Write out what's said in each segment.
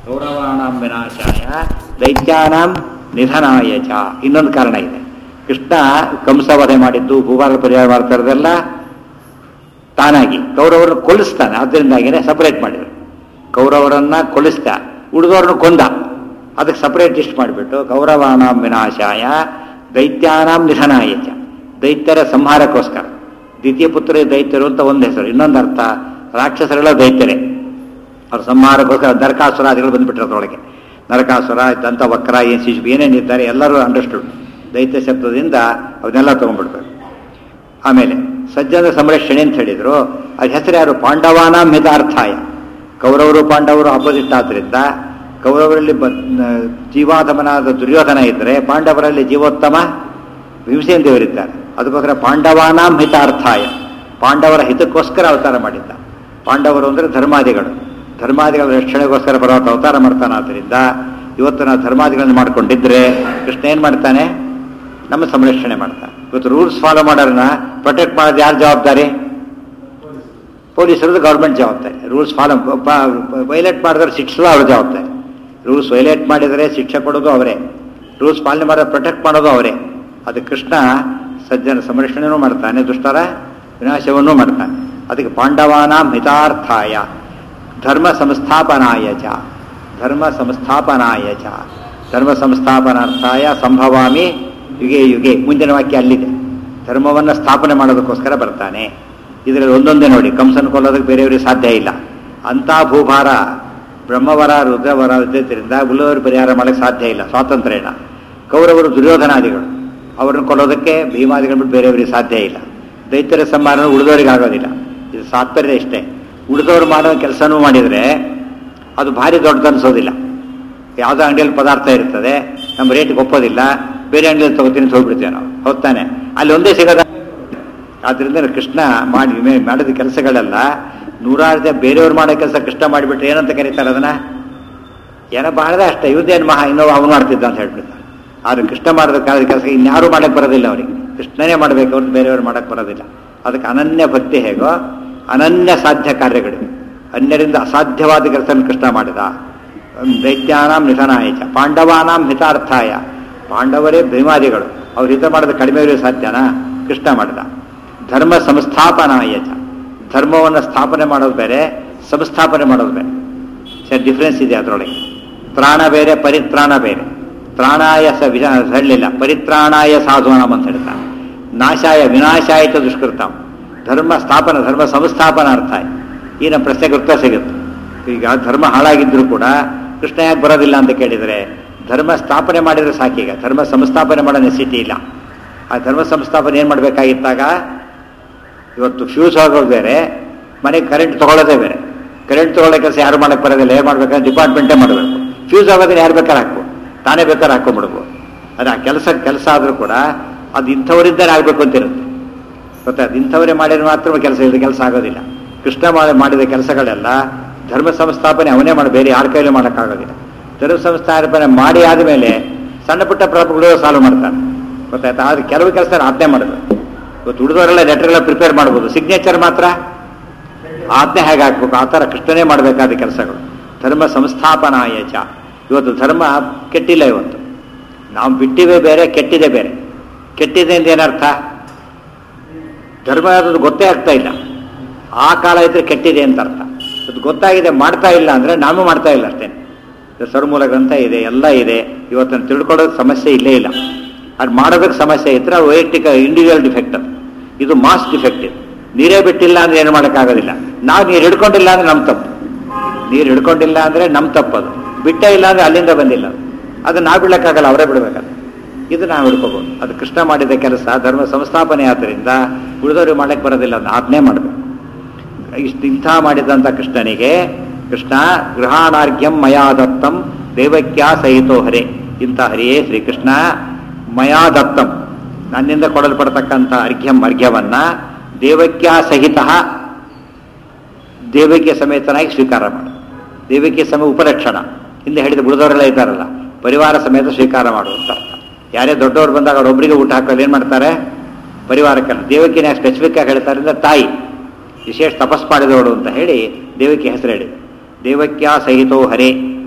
ಕೌರವಾಣಾಂ ವಿನಾಶಾಯ ದೈತ್ಯಾನಾಂ ನಿಧನಾಯ ಚ. ಇನ್ನೊಂದು ಕಾರಣ ಇದೆ. ಕೃಷ್ಣ ಕಂಸವಧೆ ಮಾಡಿದ್ದು, ಭೂಭಾಗ ಪರಿಹಾರ ಮಾಡ್ತಾ ಇರೋದೆಲ್ಲ ತಾನಾಗಿ ಕೌರವರನ್ನು ಕೊಲ್ಲಿಸ್ತಾನೆ. ಆದ್ದರಿಂದಾಗಿನೇ ಸಪರೇಟ್ ಮಾಡಿದ್ರು. ಕೌರವರನ್ನ ಕೊಲ್ಲಿಸ್ತ, ಉಳಿದವ್ರನ್ನ ಕೊಂದ. ಅದಕ್ಕೆ ಸಪರೇಟ್ ಲಿಸ್ಟ್ ಮಾಡಿಬಿಟ್ಟು ಕೌರವಾಣಾಂ ವಿನಾಶಾಯ ದೈತ್ಯಾನಾಂ ನಿಧನಾಯ ಚ. ದೈತ್ಯರ ಸಂಹಾರಕ್ಕೋಸ್ಕರ. ದ್ವಿತೀಯ ಪುತ್ರ ದೈತ್ಯರು ಅಂತ ಒಂದು ಹೆಸರು. ಇನ್ನೊಂದು ಅರ್ಥ ರಾಕ್ಷಸರೆಲ್ಲ ದೈತ್ಯರೇ. ಅವ್ರ ಸಂಹಾರಕ್ಕೋಸ್ಕರ ನರಕಾಸುರಾದಿಗಳು ಬಂದುಬಿಟ್ರೆ ಅದರೊಳಗೆ. ನರಕಾಸುರ, ದಂತ ವಕ್ರ, ಶಿಶು ಏನೇನಿದ್ದಾರೆ ಎಲ್ಲರೂ ಅಂಡರ್ಸ್ಟುಡ್. ದೈತ್ಯ ಶಬ್ದದಿಂದ ಅವನ್ನೆಲ್ಲ ತೊಗೊಂಡ್ಬಿಡ್ಬೇಕು. ಆಮೇಲೆ ಸಜ್ಜನ ಸಂರಕ್ಷಣೆ ಅಂತ ಹೇಳಿದ್ರು. ಅದ್ರ ಹೆಸರು ಯಾರು? ಪಾಂಡವಾನಾಂ ಹಿತಾರ್ಥಾಯ. ಕೌರವರು ಪಾಂಡವರು ಅಪೋಸಿಟ್ ಆದ್ದರಿಂದ ಕೌರವರಲ್ಲಿ ಜೀವಾಧಮನಾದ ದುರ್ಯೋಧನ ಇದ್ದರೆ ಪಾಂಡವರಲ್ಲಿ ಜೀವೋತ್ತಮ ಭೀಮಸೇನ ದೇವರಿದ್ದಾರೆ. ಅದಕ್ಕೋಸ್ಕರ ಪಾಂಡವಾನಾಂ ಹಿತಾರ್ಥಾಯ, ಪಾಂಡವರ ಹಿತಕ್ಕೋಸ್ಕರ ಅವತಾರ ಮಾಡಿದ್ದ. ಪಾಂಡವರು ಅಂದರೆ ಧರ್ಮಾದಿಗಳು. ಧರ್ಮಾದಿಗಳ ರಕ್ಷಣೆಗೋಸ್ಕರ ಪರ್ವತ ಅವತಾರ ಮಾಡ್ತಾನೆ. ಆದ್ದರಿಂದ ಇವತ್ತು ನಾವು ಧರ್ಮಾದಿಗಳನ್ನು ಮಾಡ್ಕೊಂಡಿದ್ರೆ ಕೃಷ್ಣ ಏನು ಮಾಡ್ತಾನೆ? ನಮ್ಮ ಸಂರಕ್ಷಣೆ ಮಾಡ್ತಾನೆ. ಇವತ್ತು ರೂಲ್ಸ್ ಫಾಲೋ ಮಾಡೋರನ್ನ ಪ್ರೊಟೆಕ್ಟ್ ಮಾಡೋದು ಯಾರು ಜವಾಬ್ದಾರಿ? ಪೊಲೀಸರದ್ದು ಗೌರ್ಮೆಂಟ್ ಜವಾಬ್ದಾರಿ. ರೂಲ್ಸ್ ಫಾಲೋ ವೈಲೇಟ್ ಮಾಡಿದ್ರೆ ಶಿಕ್ಷೆಲ್ಲ ಅವ್ರ ಜವಾಬ್ದಾರಿ. ರೂಲ್ಸ್ ವೈಲೇಟ್ ಮಾಡಿದರೆ ಶಿಕ್ಷೆ ಕೊಡೋದು ಅವರೇ, ರೂಲ್ಸ್ ಪಾಲನೆ ಮಾಡೋದು ಪ್ರೊಟೆಕ್ಟ್ ಮಾಡೋದು ಅವರೇ. ಅದು ಕೃಷ್ಣ ಸಜ್ಜನ ಸಂರಕ್ಷಣೆಯೂ ಮಾಡ್ತಾನೆ, ದುಷ್ಟರ ವಿನಾಶವನ್ನೂ ಮಾಡ್ತಾನೆ. ಅದಕ್ಕೆ ಪಾಂಡವಾನಾಂ ಹಿತಾರ್ಥಾಯ ಧರ್ಮ ಸಂಸ್ಥಾಪನಾಯ ಚ. ಧರ್ಮ ಸಂಸ್ಥಾಪನಾಯ ಚ. ಧರ್ಮ ಸಂಸ್ಥಾಪನಾರ್ಥಾಯ ಸಂಭವಾಮಿ ಯುಗೆ ಯುಗೆ. ಮುಂದಿನ ವಾಕ್ಯ ಅಲ್ಲಿದೆ. ಧರ್ಮವನ್ನು ಸ್ಥಾಪನೆ ಮಾಡೋದಕ್ಕೋಸ್ಕರ ಬರ್ತಾನೆ. ಇದರಲ್ಲಿ ಒಂದೊಂದೇ ನೋಡಿ. ಕಂಸನ ಕೊಲ್ಲೋದಕ್ಕೆ ಬೇರೆಯವರಿಗೆ ಸಾಧ್ಯ ಇಲ್ಲ. ಅಂಥ ಭೂಭಾರ ಬ್ರಹ್ಮವರ ರುದ್ರವರ ಇದ್ದರಿಂದ ಉಳಿದವರು ಪರಿಹಾರ ಮಾಡೋಕ್ಕೆ ಸಾಧ್ಯ ಇಲ್ಲ. ಸ್ವಾತಂತ್ರ್ಯನ ಕೌರವರು ದುರ್ಯೋಧನಾದಿಗಳು, ಅವರನ್ನು ಕೊಲ್ಲೋದಕ್ಕೆ ಭೀಮಾದಿಗಳು ಬಿಟ್ಟು ಬೇರೆಯವರಿಗೆ ಸಾಧ್ಯ ಇಲ್ಲ. ದೈತ್ಯರ ಸಂಹಾರ ಉಳಿದವರಿಗೆ ಆಗೋದಿಲ್ಲ. ಇದು ತಾತ್ಪರ್ಯ ಇಷ್ಟೇ. ಉಳಿದವರು ಮಾಡೋ ಕೆಲಸನೂ ಮಾಡಿದರೆ ಅದು ಭಾರಿ ದೊಡ್ಡದು ಅನಿಸೋದಿಲ್ಲ. ಯಾವುದೋ ಅಂಗಡಿಯಲ್ಲಿ ಪದಾರ್ಥ ಇರ್ತದೆ, ನಮ್ಮ ರೇಟ್ಗೆ ಒಪ್ಪೋದಿಲ್ಲ, ಬೇರೆ ಅಂಗಡಿಯಲ್ಲಿ ತಗೋತೀನಿ ಅಂತ ಹೋಗ್ಬಿಡ್ತೇವೆ ನಾವು. ಹೊತ್ತಾನೆ ಅಲ್ಲಿ ಒಂದೇ ಸಿಗೋದ. ಆದ್ದರಿಂದ ಕೃಷ್ಣ ಮಾಡಿದ ಕೆಲಸಗಳೆಲ್ಲ ನೂರಾರು ಬೇರೆಯವ್ರು ಮಾಡೋ ಕೆಲಸ ಕೃಷ್ಣ ಮಾಡಿಬಿಟ್ರೆ ಏನಂತ ಕರೀತಾರೆ ಅದನ್ನ? ಏನೋ ಮಾಡಿದೆ ಅಷ್ಟೇ, ಇವ್ರದ್ದೇನು ಮಹಾ ಇನ್ನೂ ಅವನು ಮಾಡ್ತಿದ್ದ ಅಂತ ಹೇಳ್ಬಿಡ್ತಾರೆ. ಆದ್ರೆ ಕೃಷ್ಣ ಮಾಡಿದ ಕೆಲಸ ಇನ್ಯಾರು ಮಾಡಕ್ಕೆ ಬರೋದಿಲ್ಲ ಅವ್ರಿಗೆ. ಕೃಷ್ಣನೇ ಮಾಡಬೇಕು, ಅವ್ರನ್ನ ಬೇರೆಯವ್ರು ಮಾಡಕ್ಕೆ ಬರೋದಿಲ್ಲ. ಅದಕ್ಕೆ ಅನನ್ಯ ಭಕ್ತಿ ಹೇಗೋ ಅನನ್ಯ ಸಾಧ್ಯ ಕಾರ್ಯಗಳು. ಅನ್ಯರಿಂದ ಅಸಾಧ್ಯವಾದ ಕೆಲಸ ಕೃಷ್ಣ ಮಾಡಿದ. ದೈತ್ಯಾನಾಂ ನಿಧನಾಯ ಚ ಪಾಂಡವಾನಾಂ ಹಿತಾರ್ಥಾಯ. ಪಾಂಡವರೇ ಭೀಮಾದಿಗಳು, ಅವ್ರು ಹಿತ ಮಾಡೋದು ಕಡಿಮೆ ಸಾಧ್ಯನಾ? ಕೃಷ್ಣ ಮಾಡಿದ. ಧರ್ಮ ಸಂಸ್ಥಾಪನಾಯ ಚ. ಧರ್ಮವನ್ನು ಸ್ಥಾಪನೆ ಮಾಡೋದು ಬೇರೆ, ಸಂಸ್ಥಾಪನೆ ಮಾಡೋದು ಬೇರೆ. ಸರ್ ಡಿಫ್ರೆನ್ಸ್ ಇದೆ ಅದರೊಳಗೆ. ತ್ರಾಣ ಬೇರೆ, ಪರಿತ್ರಾಣ ಬೇರೆ. ತ್ರಾಣಾಯ ಹೇಳಲಿಲ್ಲ, ಪರಿತ್ರಾಣಾಯ ಸಾಧುನಾಂ ಅಂತ ಹೇಳ್ತಾನೆ. ನಾಶಾಯ ವಿನಾಶಾಯಿತ ದುಷ್ಕೃತಾಂ. ಧರ್ಮ ಸ್ಥಾಪನ, ಧರ್ಮ ಸಂಸ್ಥಾಪನ ಅರ್ಥ. ಈ ನಮ್ಮ ಪ್ರಶ್ನೆಗೆ ಉತ್ತರ ಸಿಗುತ್ತೆ. ಈಗ ಧರ್ಮ ಹಾಳಾಗಿದ್ರೂ ಕೂಡ ಕೃಷ್ಣ ಯಾಕೆ ಬರೋದಿಲ್ಲ ಅಂತ ಕೇಳಿದರೆ, ಧರ್ಮ ಸ್ಥಾಪನೆ ಮಾಡಿದರೆ ಸಾಕೀಗ. ಧರ್ಮ ಸಂಸ್ಥಾಪನೆ ಮಾಡೋ ನೆಸಿಟಿ ಇಲ್ಲ. ಆ ಧರ್ಮ ಸಂಸ್ಥಾಪನೆ ಏನು ಮಾಡಬೇಕಾಗಿತ್ತಾಗ? ಇವತ್ತು ಫ್ಯೂಸ್ ಆಗೋದು ಬೇರೆ, ಮನೆಗೆ ಕರೆಂಟ್ ತೊಗೊಳ್ಳೋದೇ ಬೇರೆ. ಕರೆಂಟ್ ತೊಗೊಳ್ಳೋ ಕೆಲಸ ಯಾರು ಮಾಡಕ್ಕೆ ಬರೋದಿಲ್ಲ. ಏನು ಮಾಡ್ಬೇಕಾದ್ರೆ ಡಿಪಾರ್ಟ್ಮೆಂಟೇ ಮಾಡಬೇಕು. ಫ್ಯೂಸ್ ಆಗೋದನ್ನ ಯಾರು ಬೇಕಾದ್ರೆ ಹಾಕ್ಬೋದು, ತಾನೇ ಬೇಕಾದ್ರೆ ಹಾಕೊಂಡ್ಬಿಡ್ಬೋದು. ಅದು ಆ ಕೆಲಸ ಆದರೂ ಕೂಡ ಅದು ಇಂಥವರಿಂದನೇ ಆಗಬೇಕು ಅಂತಿರುತ್ತೆ. ಗೊತ್ತಾಯ್ತು? ಇಂಥವರೇ ಮಾಡಿದ್ರೆ ಮಾತ್ರ ಕೆಲಸ ಇಲ್ಲದೆ ಕೆಲಸ ಆಗೋದಿಲ್ಲ. ಕೃಷ್ಣ ಮಾಡಿದ ಕೆಲಸಗಳೆಲ್ಲ ಧರ್ಮ ಸಂಸ್ಥಾಪನೆ ಅವನೇ ಮಾಡಿ, ಬೇರೆ ಯಾರ ಕೈಲೂ ಮಾಡೋಕ್ಕಾಗೋದಿಲ್ಲ. ಧರ್ಮ ಸಂಸ್ಥಾಪನೆ ಮಾಡಿ ಆದಮೇಲೆ ಸಣ್ಣ ಪುಟ್ಟ ಪ್ರಾಬ್ಲಮ್ಗಳು ಸಾಲ್ವ್ ಮಾಡ್ತಾನೆ. ಗೊತ್ತಾಯ್ತಾ? ಆದರೆ ಕೆಲವು ಕೆಲಸ ಆಜ್ಞೆ ಮಾಡಬೇಕು. ಇವತ್ತು ಹುಡುಗರೆಲ್ಲ ಲೆಟರ್ಗೆಲ್ಲ ಪ್ರಿಪೇರ್ ಮಾಡ್ಬೋದು, ಸಿಗ್ನೇಚರ್ ಮಾತ್ರ ಆಜ್ಞೆ ಹೇಗೆ ಹಾಕ್ಬೇಕು, ಆ ಥರ ಕೃಷ್ಣನೇ ಮಾಡಬೇಕಾದ ಕೆಲಸಗಳು. ಧರ್ಮ ಸಂಸ್ಥಾಪನಾಯ ಚ. ಇವತ್ತು ಧರ್ಮ ಕೆಟ್ಟಿಲ್ಲ. ಇವತ್ತು ನಾವು ಬಿಟ್ಟಿವೆ ಬೇರೆ, ಕೆಟ್ಟಿದೆ ಬೇರೆ. ಕೆಟ್ಟಿದೆ ಅಂತ ಏನರ್ಥ? ಧರ್ಮ ಅದು ಗೊತ್ತೇ ಆಗ್ತಾ ಇಲ್ಲ. ಆ ಕಾಲ ಇದ್ರೆ ಕೆಟ್ಟಿದೆ ಅಂತ ಅರ್ಥ. ಅದು ಗೊತ್ತಾಗಿದೆ, ಮಾಡ್ತಾ ಇಲ್ಲ ಅಂದರೆ ನಾವು ಮಾಡ್ತಾ ಇಲ್ಲ ಅಷ್ಟೇ. ಸರ್ವಮೂಲ ಗ್ರಂಥ ಇದೆ, ಎಲ್ಲ ಇದೆ. ಇವತ್ತನ್ನು ತಿಳ್ಕೊಳ್ಳೋದು ಸಮಸ್ಯೆ ಇಲ್ಲೇ ಇಲ್ಲ. ಅದು ಮಾಡೋದಕ್ಕೆ ಸಮಸ್ಯೆ ಇದ್ರೆ ಅದು ವೈಯಕ್ತಿಕ ಇಂಡಿವಿಜುವಲ್ ಡಿಫೆಕ್ಟ್. ಅದು ಇದು ಮಾಸ್ ಡಿಫೆಕ್ಟ್. ಇದು ನೀರೇ ಬಿಟ್ಟಿಲ್ಲ ಅಂದರೆ ಏನು ಮಾಡೋಕ್ಕಾಗೋದಿಲ್ಲ. ನಾವು ನೀರು ಹಿಡ್ಕೊಂಡಿಲ್ಲ ಅಂದರೆ ನಮ್ಮ ತಪ್ಪು. ನೀರು ಹಿಡ್ಕೊಂಡಿಲ್ಲ ಅಂದರೆ ನಮ್ಮ ತಪ್ಪದು. ಬಿಟ್ಟೇ ಇಲ್ಲ ಅಂದರೆ ಅಲ್ಲಿಂದ ಬಂದಿಲ್ಲ. ಅದು ನಾವು ಬಿಡೋಕ್ಕಾಗಲ್ಲ, ಅವರೇ ಬಿಡಬೇಕಲ್ಲ. ಇದು ನಾವು ಹಿಡ್ಕೋಬೋದು. ಅದು ಕೃಷ್ಣ ಮಾಡಿದ ಕೆಲಸ ಧರ್ಮ ಸಂಸ್ಥಾಪನೆ ಆದ್ದರಿಂದ ಉಳಿದವರು ಮಾಡಕ್ಕೆ ಬರೋದಿಲ್ಲ. ಅದನ್ನ ಆಜ್ಞೆ ಮಾಡಬೇಕು. ಇಂಥ ಮಾಡಿದಂಥ ಕೃಷ್ಣನಿಗೆ ಕೃಷ್ಣ ಗೃಹಾಣಾರ್ಘ್ಯಂ ಮಯಾ ದತ್ತಂ ದೇವಕ್ಯಾ ಸಹಿತೋ ಹರೇ. ಇಂಥ ಹರಿಯೇ ಶ್ರೀಕೃಷ್ಣ ಮಯಾ ದತ್ತಂ, ನನ್ನಿಂದ ಕೊಡಲ್ಪಡ್ತಕ್ಕಂಥ ಅರ್ಘ್ಯವನ್ನ ದೇವಕ್ಯಾ ಸಹಿತ, ದೇವಕ್ಯ ಸಮೇತನಾಗಿ ಸ್ವೀಕಾರ ಮಾಡು. ದೇವಕ್ಯ ಸಮ ಉಪಲಕ್ಷಣ. ಹಿಂದೆ ಹೇಳಿದ ಬಿಡಿದವರೆಲ್ಲ ಇದ್ದಾರಲ್ಲ, ಪರಿವಾರ ಸಮೇತ ಸ್ವೀಕಾರ ಮಾಡುವಂತ ಅರ್ಥ. ಯಾರೇ ದೊಡ್ಡವರು ಬಂದಾಗ ಅವರೊಬ್ಬರಿಗೆ ಊಟ ಹಾಕೋದು ಏನು ಮಾಡ್ತಾರೆ? ಪರಿವಾರಕ್ಕಲ್ಲ. ದೇವಕಿನ ಸ್ಪೆಸಿಫಿಕ್ ಆಗಿ ಹೇಳ್ತಾರೆ ಅಂದರೆ ತಾಯಿ ವಿಶೇಷ ತಪಸ್ ಮಾಡಿದವಳು ಅಂತ ಹೇಳಿ ದೇವಕಿ ಹೆಸರು ಹೇಳಿ. ದೇವಕ್ಯಾ ಸಹಿತೋ ಹರೇ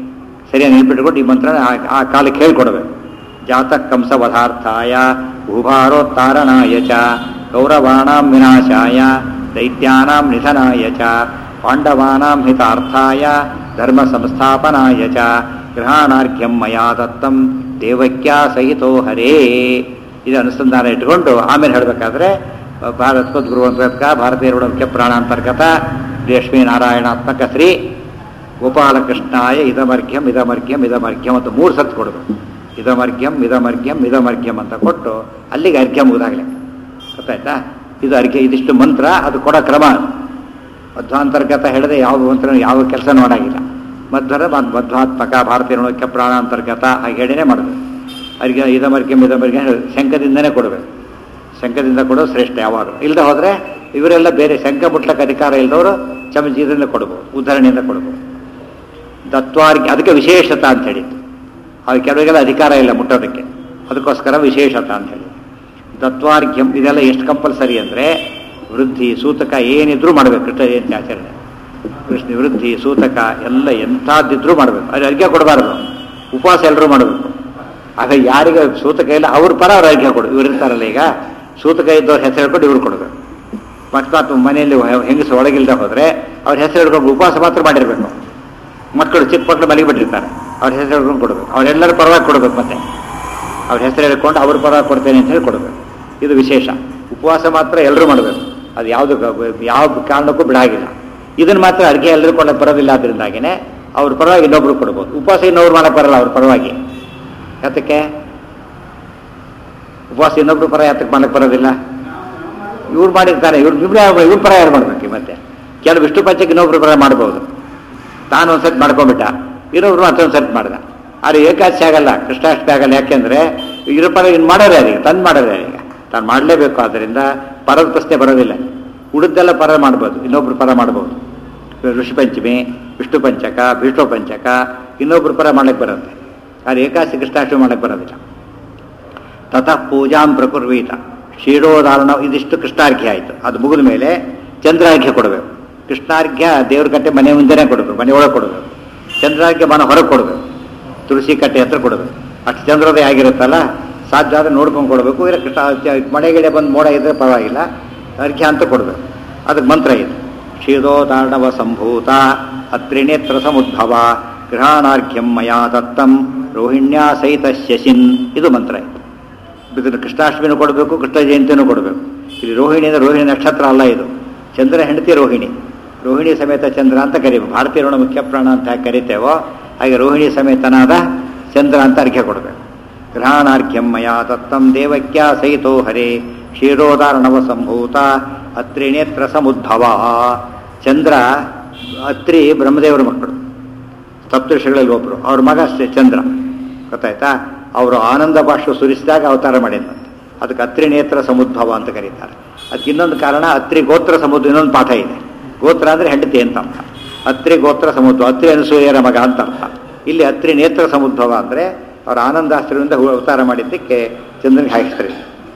ಸರಿಯಾಗಿ ನೆನ್ಪಿಟ್ಕೊಂಡು ಈ ಮಂತ್ರ ಆ ಕಾಲಕ್ಕೆ ಹೇಳ್ಕೊಡ್ಬೇಕು. ಜಾತಃ ಕಂಸವಧಾರ್ಥಾಯ ಭೂಭಾರೋತ್ತಾರಣಾಯ ಚ ಕೌರವಾಣಾಂ ವಿನಾಶಾಯ ದೈತ್ಯಾನಾಂ ನಿಧನಾಯ ಚ ಪಾಂಡವಾನಾಂ ಹಿತಾರ್ಥಾಯ ಧರ್ಮ ಸಂಸ್ಥಾಪನಾಯ ಚ ಗೃಹಾಣಾರ್ಘ್ಯಂ ಮಯಾ ದತ್ತಂ ದೇವಕ್ಯಾ ಸಹಿತೋ ಹರೇ. ಇದು ಅನುಸಂಧಾನ ಇಟ್ಕೊಂಡು ಆಮೇಲೆ ಹೇಳಬೇಕಾದ್ರೆ ಭಾರತೋದ್ಗುರುವಂತರ್ಕ ಭಾರತೀಯ ಮುಖ್ಯ ಪ್ರಾಣಾಂತರ್ಗತ ಲಕ್ಷ್ಮೀನಾರಾಯಣಾತ್ಮಕ ಶ್ರೀ ಗೋಪಾಲಕೃಷ್ಣಾಯ ಇದಮರ್ಘ್ಯಂ ಇದಮರ್ಘ್ಯಂ ಇದಮರ್ಘ್ಯಂ ಅಂತ 3 ಸತ್ ಕೊಡಬೇಕು. ಇದಮರ್ಘ್ಯಂ ಇದಮರ್ಘ್ಯಂ ಇದಮರ್ಘ್ಯಂ ಅಂತ ಕೊಟ್ಟು ಅಲ್ಲಿಗೆ ಅರ್ಘ್ಯ ಮುಗಿದಾಗಲೇ ಗೊತ್ತಾಯ್ತಾ. ಇದು ಅರ್ಘ್ಯ, ಇದಿಷ್ಟು ಮಂತ್ರ, ಅದು ಕೊಡೋ ಕ್ರಮ. ಮಧ್ವಾಂತರ್ಗತ ಹೇಳಿದೆ ಯಾವ ಮಂತ್ರ ಯಾವ ಕೆಲಸ ಮಾಡೋಂಗಿಲ್ಲ. ಮಧ್ವಾತ್ಮಕ ಭಾರತೀಯ ಮುಖ್ಯ ಪ್ರಾಣಾಂತರ್ಗತ ಹಾಗೆ ಹೇಳಿನೇ ಮಾಡಬೇಕು. ಅರ್ಘ್ಯ ಇದಮರ್ಘ್ಯಂ ಇದಮರ್ಘ್ಯಂ ಶಂಖದಿಂದನೇ ಕೊಡಬೇಕು. ಶಂಖದಿಂದ ಕೊಡೋದು ಶ್ರೇಷ್ಠ ಯಾವಾಗ. ಇಲ್ಲದೆ ಹೋದರೆ ಇವರೆಲ್ಲ ಬೇರೆ ಶಂಖ ಮುಟ್ಲಕ್ಕೆ ಅಧಿಕಾರ ಇಲ್ಲದವರು ಚಮಚದಿಂದ ಕೊಡ್ಬೋದು, ಉದಾಹರಣೆಯಿಂದ ಕೊಡ್ಬೋದು. ದತ್ವಾರ್ಘ್ಯ ಅದಕ್ಕೆ ವಿಶೇಷತಾ ಅಂತ ಹೇಳಿತ್ತು. ಅದು ಕೆಲವರಿಗೆಲ್ಲ ಅಧಿಕಾರ ಇಲ್ಲ ಮುಟ್ಟೋದಕ್ಕೆ, ಅದಕ್ಕೋಸ್ಕರ ವಿಶೇಷತಾ ಅಂತ ಹೇಳಿ. ದತ್ವಾರ್ಘ್ಯಂ ಇದೆಲ್ಲ ಎಷ್ಟು ಕಂಪಲ್ಸರಿ ಅಂದರೆ ವೃದ್ಧಿ ಸೂತಕ ಏನಿದ್ರೂ ಮಾಡಬೇಕು. ಕೃಷ್ಣ ಜಯಂತಿ ಆಚರಣೆ ಕೃಷ್ಣ ವೃದ್ಧಿ ಸೂತಕ ಎಲ್ಲ ಎಂಥದ್ದಿದ್ರೂ ಮಾಡಬೇಕು. ಅದು ಅರ್ಘ್ಯ ಕೊಡಬಾರ್ದು. ಉಪವಾಸ ಎಲ್ಲರೂ ಮಾಡಬೇಕು. ಆಗ ಯಾರಿಗೆ ಸೂತಕ ಇಲ್ಲ ಅವ್ರ ಪರ ಅವ್ರ ಅರ್ಘ್ಯ ಕೊಡು. ಇವ್ರು ಇರ್ತಾರಲ್ಲ, ಈಗ ಸೂತಕ ಇದ್ದವ್ರ ಹೆಸರು ಹೇಳ್ಕೊಂಡು ಇವ್ರು ಕೊಡಬೇಕು. ಮತ್ತು ಮನೆಯಲ್ಲಿ ಹೆಂಗಸು ಒಳಗಿಲ್ದೆ ಹೋದರೆ ಅವ್ರ ಹೆಸರು ಹಿಡ್ಕೊಂಡು ಉಪವಾಸ ಮಾತ್ರ ಮಾಡಿರಬೇಕು. ಮಕ್ಕಳು ಚಿಕ್ಕ ಮಕ್ಕಳು ಮಲಗಿಬಿಟ್ಟಿರ್ತಾರೆ, ಅವ್ರ ಹೆಸರು ಹಿಡ್ಕೊಂಡು ಕೊಡಬೇಕು. ಅವರೆಲ್ಲರ ಪರವಾಗಿ ಕೊಡಬೇಕು. ಮತ್ತೆ ಅವ್ರ ಹೆಸರು ಹೇಳ್ಕೊಂಡು ಅವ್ರ ಪರವಾಗಿ ಕೊಡ್ತೇನೆ ಅಂತ ಹೇಳಿ ಕೊಡಬೇಕು. ಇದು ವಿಶೇಷ. ಉಪವಾಸ ಮಾತ್ರ ಎಲ್ಲರೂ ಮಾಡಬೇಕು. ಅದು ಯಾವ ಕಾರಣಕ್ಕೂ ಬಿಡಾಗಿಲ್ಲ. ಇದನ್ನು ಮಾತ್ರ ಅಡುಗೆ ಎಲ್ಲರೂ ಕೊಡಕ್ಕೆ ಬರೋದಿಲ್ಲ. ಅದರಿಂದಾಗಿನೇ ಅವ್ರ ಪರವಾಗಿ ಇನ್ನೊಬ್ರು ಕೊಡ್ಬೋದು. ಉಪವಾಸ ಇನ್ನೊಬ್ರು ಮಾಡಕ್ಕೆ ಬರಲ್ಲ ಅವ್ರ ಪರವಾಗಿ. ಯಾತಕ್ಕೆ ಉಪವಾಸ ಇನ್ನೊಬ್ರು ಪರ ಯಾತಕ್ಕೆ ಮಾಡಕ್ಕೆ ಬರೋದಿಲ್ಲ? ಇವ್ರು ಮಾಡಿರ್ತಾರೆ, ಇವ್ರ ಪರ ಯಾರು ಮಾಡ್ಬೇಕು? ಮತ್ತೆ ಕೆಲವು ವಿಷ್ಣು ಪಂಚಕ್ಕೆ ಇನ್ನೊಬ್ರು ಪರ ಮಾಡ್ಬೋದು. ತಾನು ಒಂದ್ಸತಿ ಮಾಡ್ಕೊಂಡ್ಬಿಟ್ಟ, ಇನ್ನೊಬ್ರು ಮತ್ತೊಂದು ಸತಿ ಮಾಡ್ದ. ಆದರೆ ಏಕಾದಶಿ ಆಗಲ್ಲ, ಕೃಷ್ಣಾಷ್ಟಮಿ ಆಗಲ್ಲ. ಯಾಕೆಂದ್ರೆ ಇದ್ರ ಪರ ಇನ್ನು ಮಾಡೋರು ಯಾರಿಗೆ? ತಂದು ಮಾಡೋರು ಯಾರಿಗೆ? ತಾನು ಮಾಡಲೇಬೇಕು. ಆದ್ದರಿಂದ ಪರದ ಪ್ರಶ್ನೆ ಬರೋದಿಲ್ಲ. ಉಳಿದೆಲ್ಲ ಪರ ಮಾಡ್ಬೋದು, ಇನ್ನೊಬ್ರು ಪರ ಮಾಡ್ಬೋದು. ಋಷಿ ಪಂಚಮಿ, ವಿಷ್ಣು ಪಂಚಕ, ವಿಷ್ಣು ಪಂಚಕ ಇನ್ನೊಬ್ರು ಪರ ಮಾಡಕ್ಕೆ ಬರುತ್ತೆ. ಆದರೆ ಏಕಾದಶಿ ಕೃಷ್ಣಾಷ್ಟಮಿ ಮಾಡಕ್ಕೆ ಬರೋದಿಲ್ಲ. ತತಃ ಪೂಜಾಂ ಪ್ರಕುರ್ವೀತ ಕ್ಷೀರೋದಾಹರಣ. ಇದಿಷ್ಟು ಕೃಷ್ಣಾರ್ಘ್ಯ ಆಯಿತು. ಅದು ಮುಗಿದ ಮೇಲೆ ಚಂದ್ರಾರ್ಘ್ಯ ಕೊಡಬೇಕು. ಕೃಷ್ಣಾರ್ಘ್ಯ ದೇವ್ರ ಕಟ್ಟೆ ಮನೆ ಮುಂದೆನೇ ಕೊಡಬೇಕು, ಮನೆ ಒಳಗೆ ಕೊಡಬೇಕು. ಚಂದ್ರಾರ್ಘ್ಯ ಮನೆ ಹೊರಗೆ ಕೊಡಬೇಕು, ತುಳಸಿ ಕಟ್ಟೆ ಹತ್ರ ಕೊಡಬೇಕು. ಅಷ್ಟು ಚಂದ್ರೋದಯ ಆಗಿರುತ್ತಲ್ಲ, ಸಾಧ್ಯ ಆದರೆ ನೋಡ್ಕೊಂಡು ಕೊಡಬೇಕು. ಇಲ್ಲ ಕೃಷ್ಣ ಮಳೆಗಿಡೆ ಬಂದು ಮೋಡ ಇದ್ದರೆ ಪರವಾಗಿಲ್ಲ, ಅರ್ಘ್ಯ ಅಂತ ಕೊಡಬೇಕು. ಅದಕ್ಕೆ ಮಂತ್ರ ಇದೆ. ಕ್ಷೀರೋದಾರ್ಣವ ಸಂಭೂತ ಅತ್ರಿನೇತ್ರ ಸಮುದ್ಭವ ಗೃಹಾಣಾರ್ಘ್ಯಂ ಮಯಾ ದತ್ತಂ ರೋಹಿಣ್ಯಾ ಸಹಿತ ಶಶಿನ್. ಇದು ಮಂತ್ರ ಇದೆ. ಇದನ್ನು ಕೃಷ್ಣಾಷ್ಟಮಿನೂ ಕೊಡಬೇಕು, ಕೃಷ್ಣ ಜಯಂತಿನೂ ಕೊಡಬೇಕು. ಇಲ್ಲಿ ರೋಹಿಣಿಯಿಂದ ರೋಹಿಣಿ ನಕ್ಷತ್ರ ಅಲ್ಲ, ಇದು ಚಂದ್ರ ಹೆಂಡತಿ ರೋಹಿಣಿ. ರೋಹಿಣಿ ಸಮೇತ ಚಂದ್ರ ಅಂತ ಕರೀಬೇಕು. ಭಾರತೀಯ ಮುಖ್ಯ ಪ್ರಾಣ ಅಂತ ಹೇಗೆ ಕರಿತೇವೋ ಹಾಗೆ ರೋಹಿಣಿ ಸಮೇತನಾದ ಚಂದ್ರ ಅಂತ ಅರ್ಘ್ಯ ಕೊಡಬೇಕು. ಗೃಹಾಣಾರ್ಘ್ಯಂ ಮಯಾ ದತ್ತಂ ದೇವಕ್ಯಾ ಸಹಿತೋ ಹರೇ ಕ್ಷೀರೋದಾರ್ಣವ ಸಂಭೂತ ಅತ್ರಿನೇತ್ರ ಸಮುದ್ಭವ. ಚಂದ್ರ ಅತ್ರಿ ಬ್ರಹ್ಮದೇವರ ಮಕ್ಕಳು, ಸಪ್ತಋಷಿಗಳಲ್ಲಿ ಒಬ್ಬರು. ಅವ್ರ ಮಗ ಚಂದ್ರ, ಗೊತ್ತಾಯ್ತಾ? ಅವರು ಆನಂದ ಬಾಷ್ಪ ಸುರಿಸಿದಾಗ ಅವತಾರ ಮಾಡಿದಂತೆ. ಅದಕ್ಕೆ ಅತ್ರಿನೇತ್ರ ಸಮುದ್ಭವ ಅಂತ ಕರೀತಾರೆ. ಅದಕ್ಕೆ ಇನ್ನೊಂದು ಕಾರಣ, ಅತ್ರಿ ಗೋತ್ರ ಸಮುದ್ರ. ಇನ್ನೊಂದು ಪಾಠ ಇದೆ. ಗೋತ್ರ ಅಂದರೆ ಹೆಂಡತಿ ಅಂತ ಅರ್ಥ. ಅತ್ರಿ ಗೋತ್ರ ಸಮುದ್ರ, ಅತ್ರಿ ಅನಸೂಯರ ಮಗ ಅಂತ ಅರ್ಥ. ಇಲ್ಲಿ ಅತ್ರಿ ನೇತ್ರ ಸಮುದ್ಭವ ಅಂದರೆ ಅವರ ಆನಂದಾಸ್ತ್ರದಿಂದ ಅವತಾರ ಮಾಡಿದ್ದಕ್ಕೆ ಚಂದ್ರನಿಗೆ ಹಾಕಿಸ್ತಾರೆ.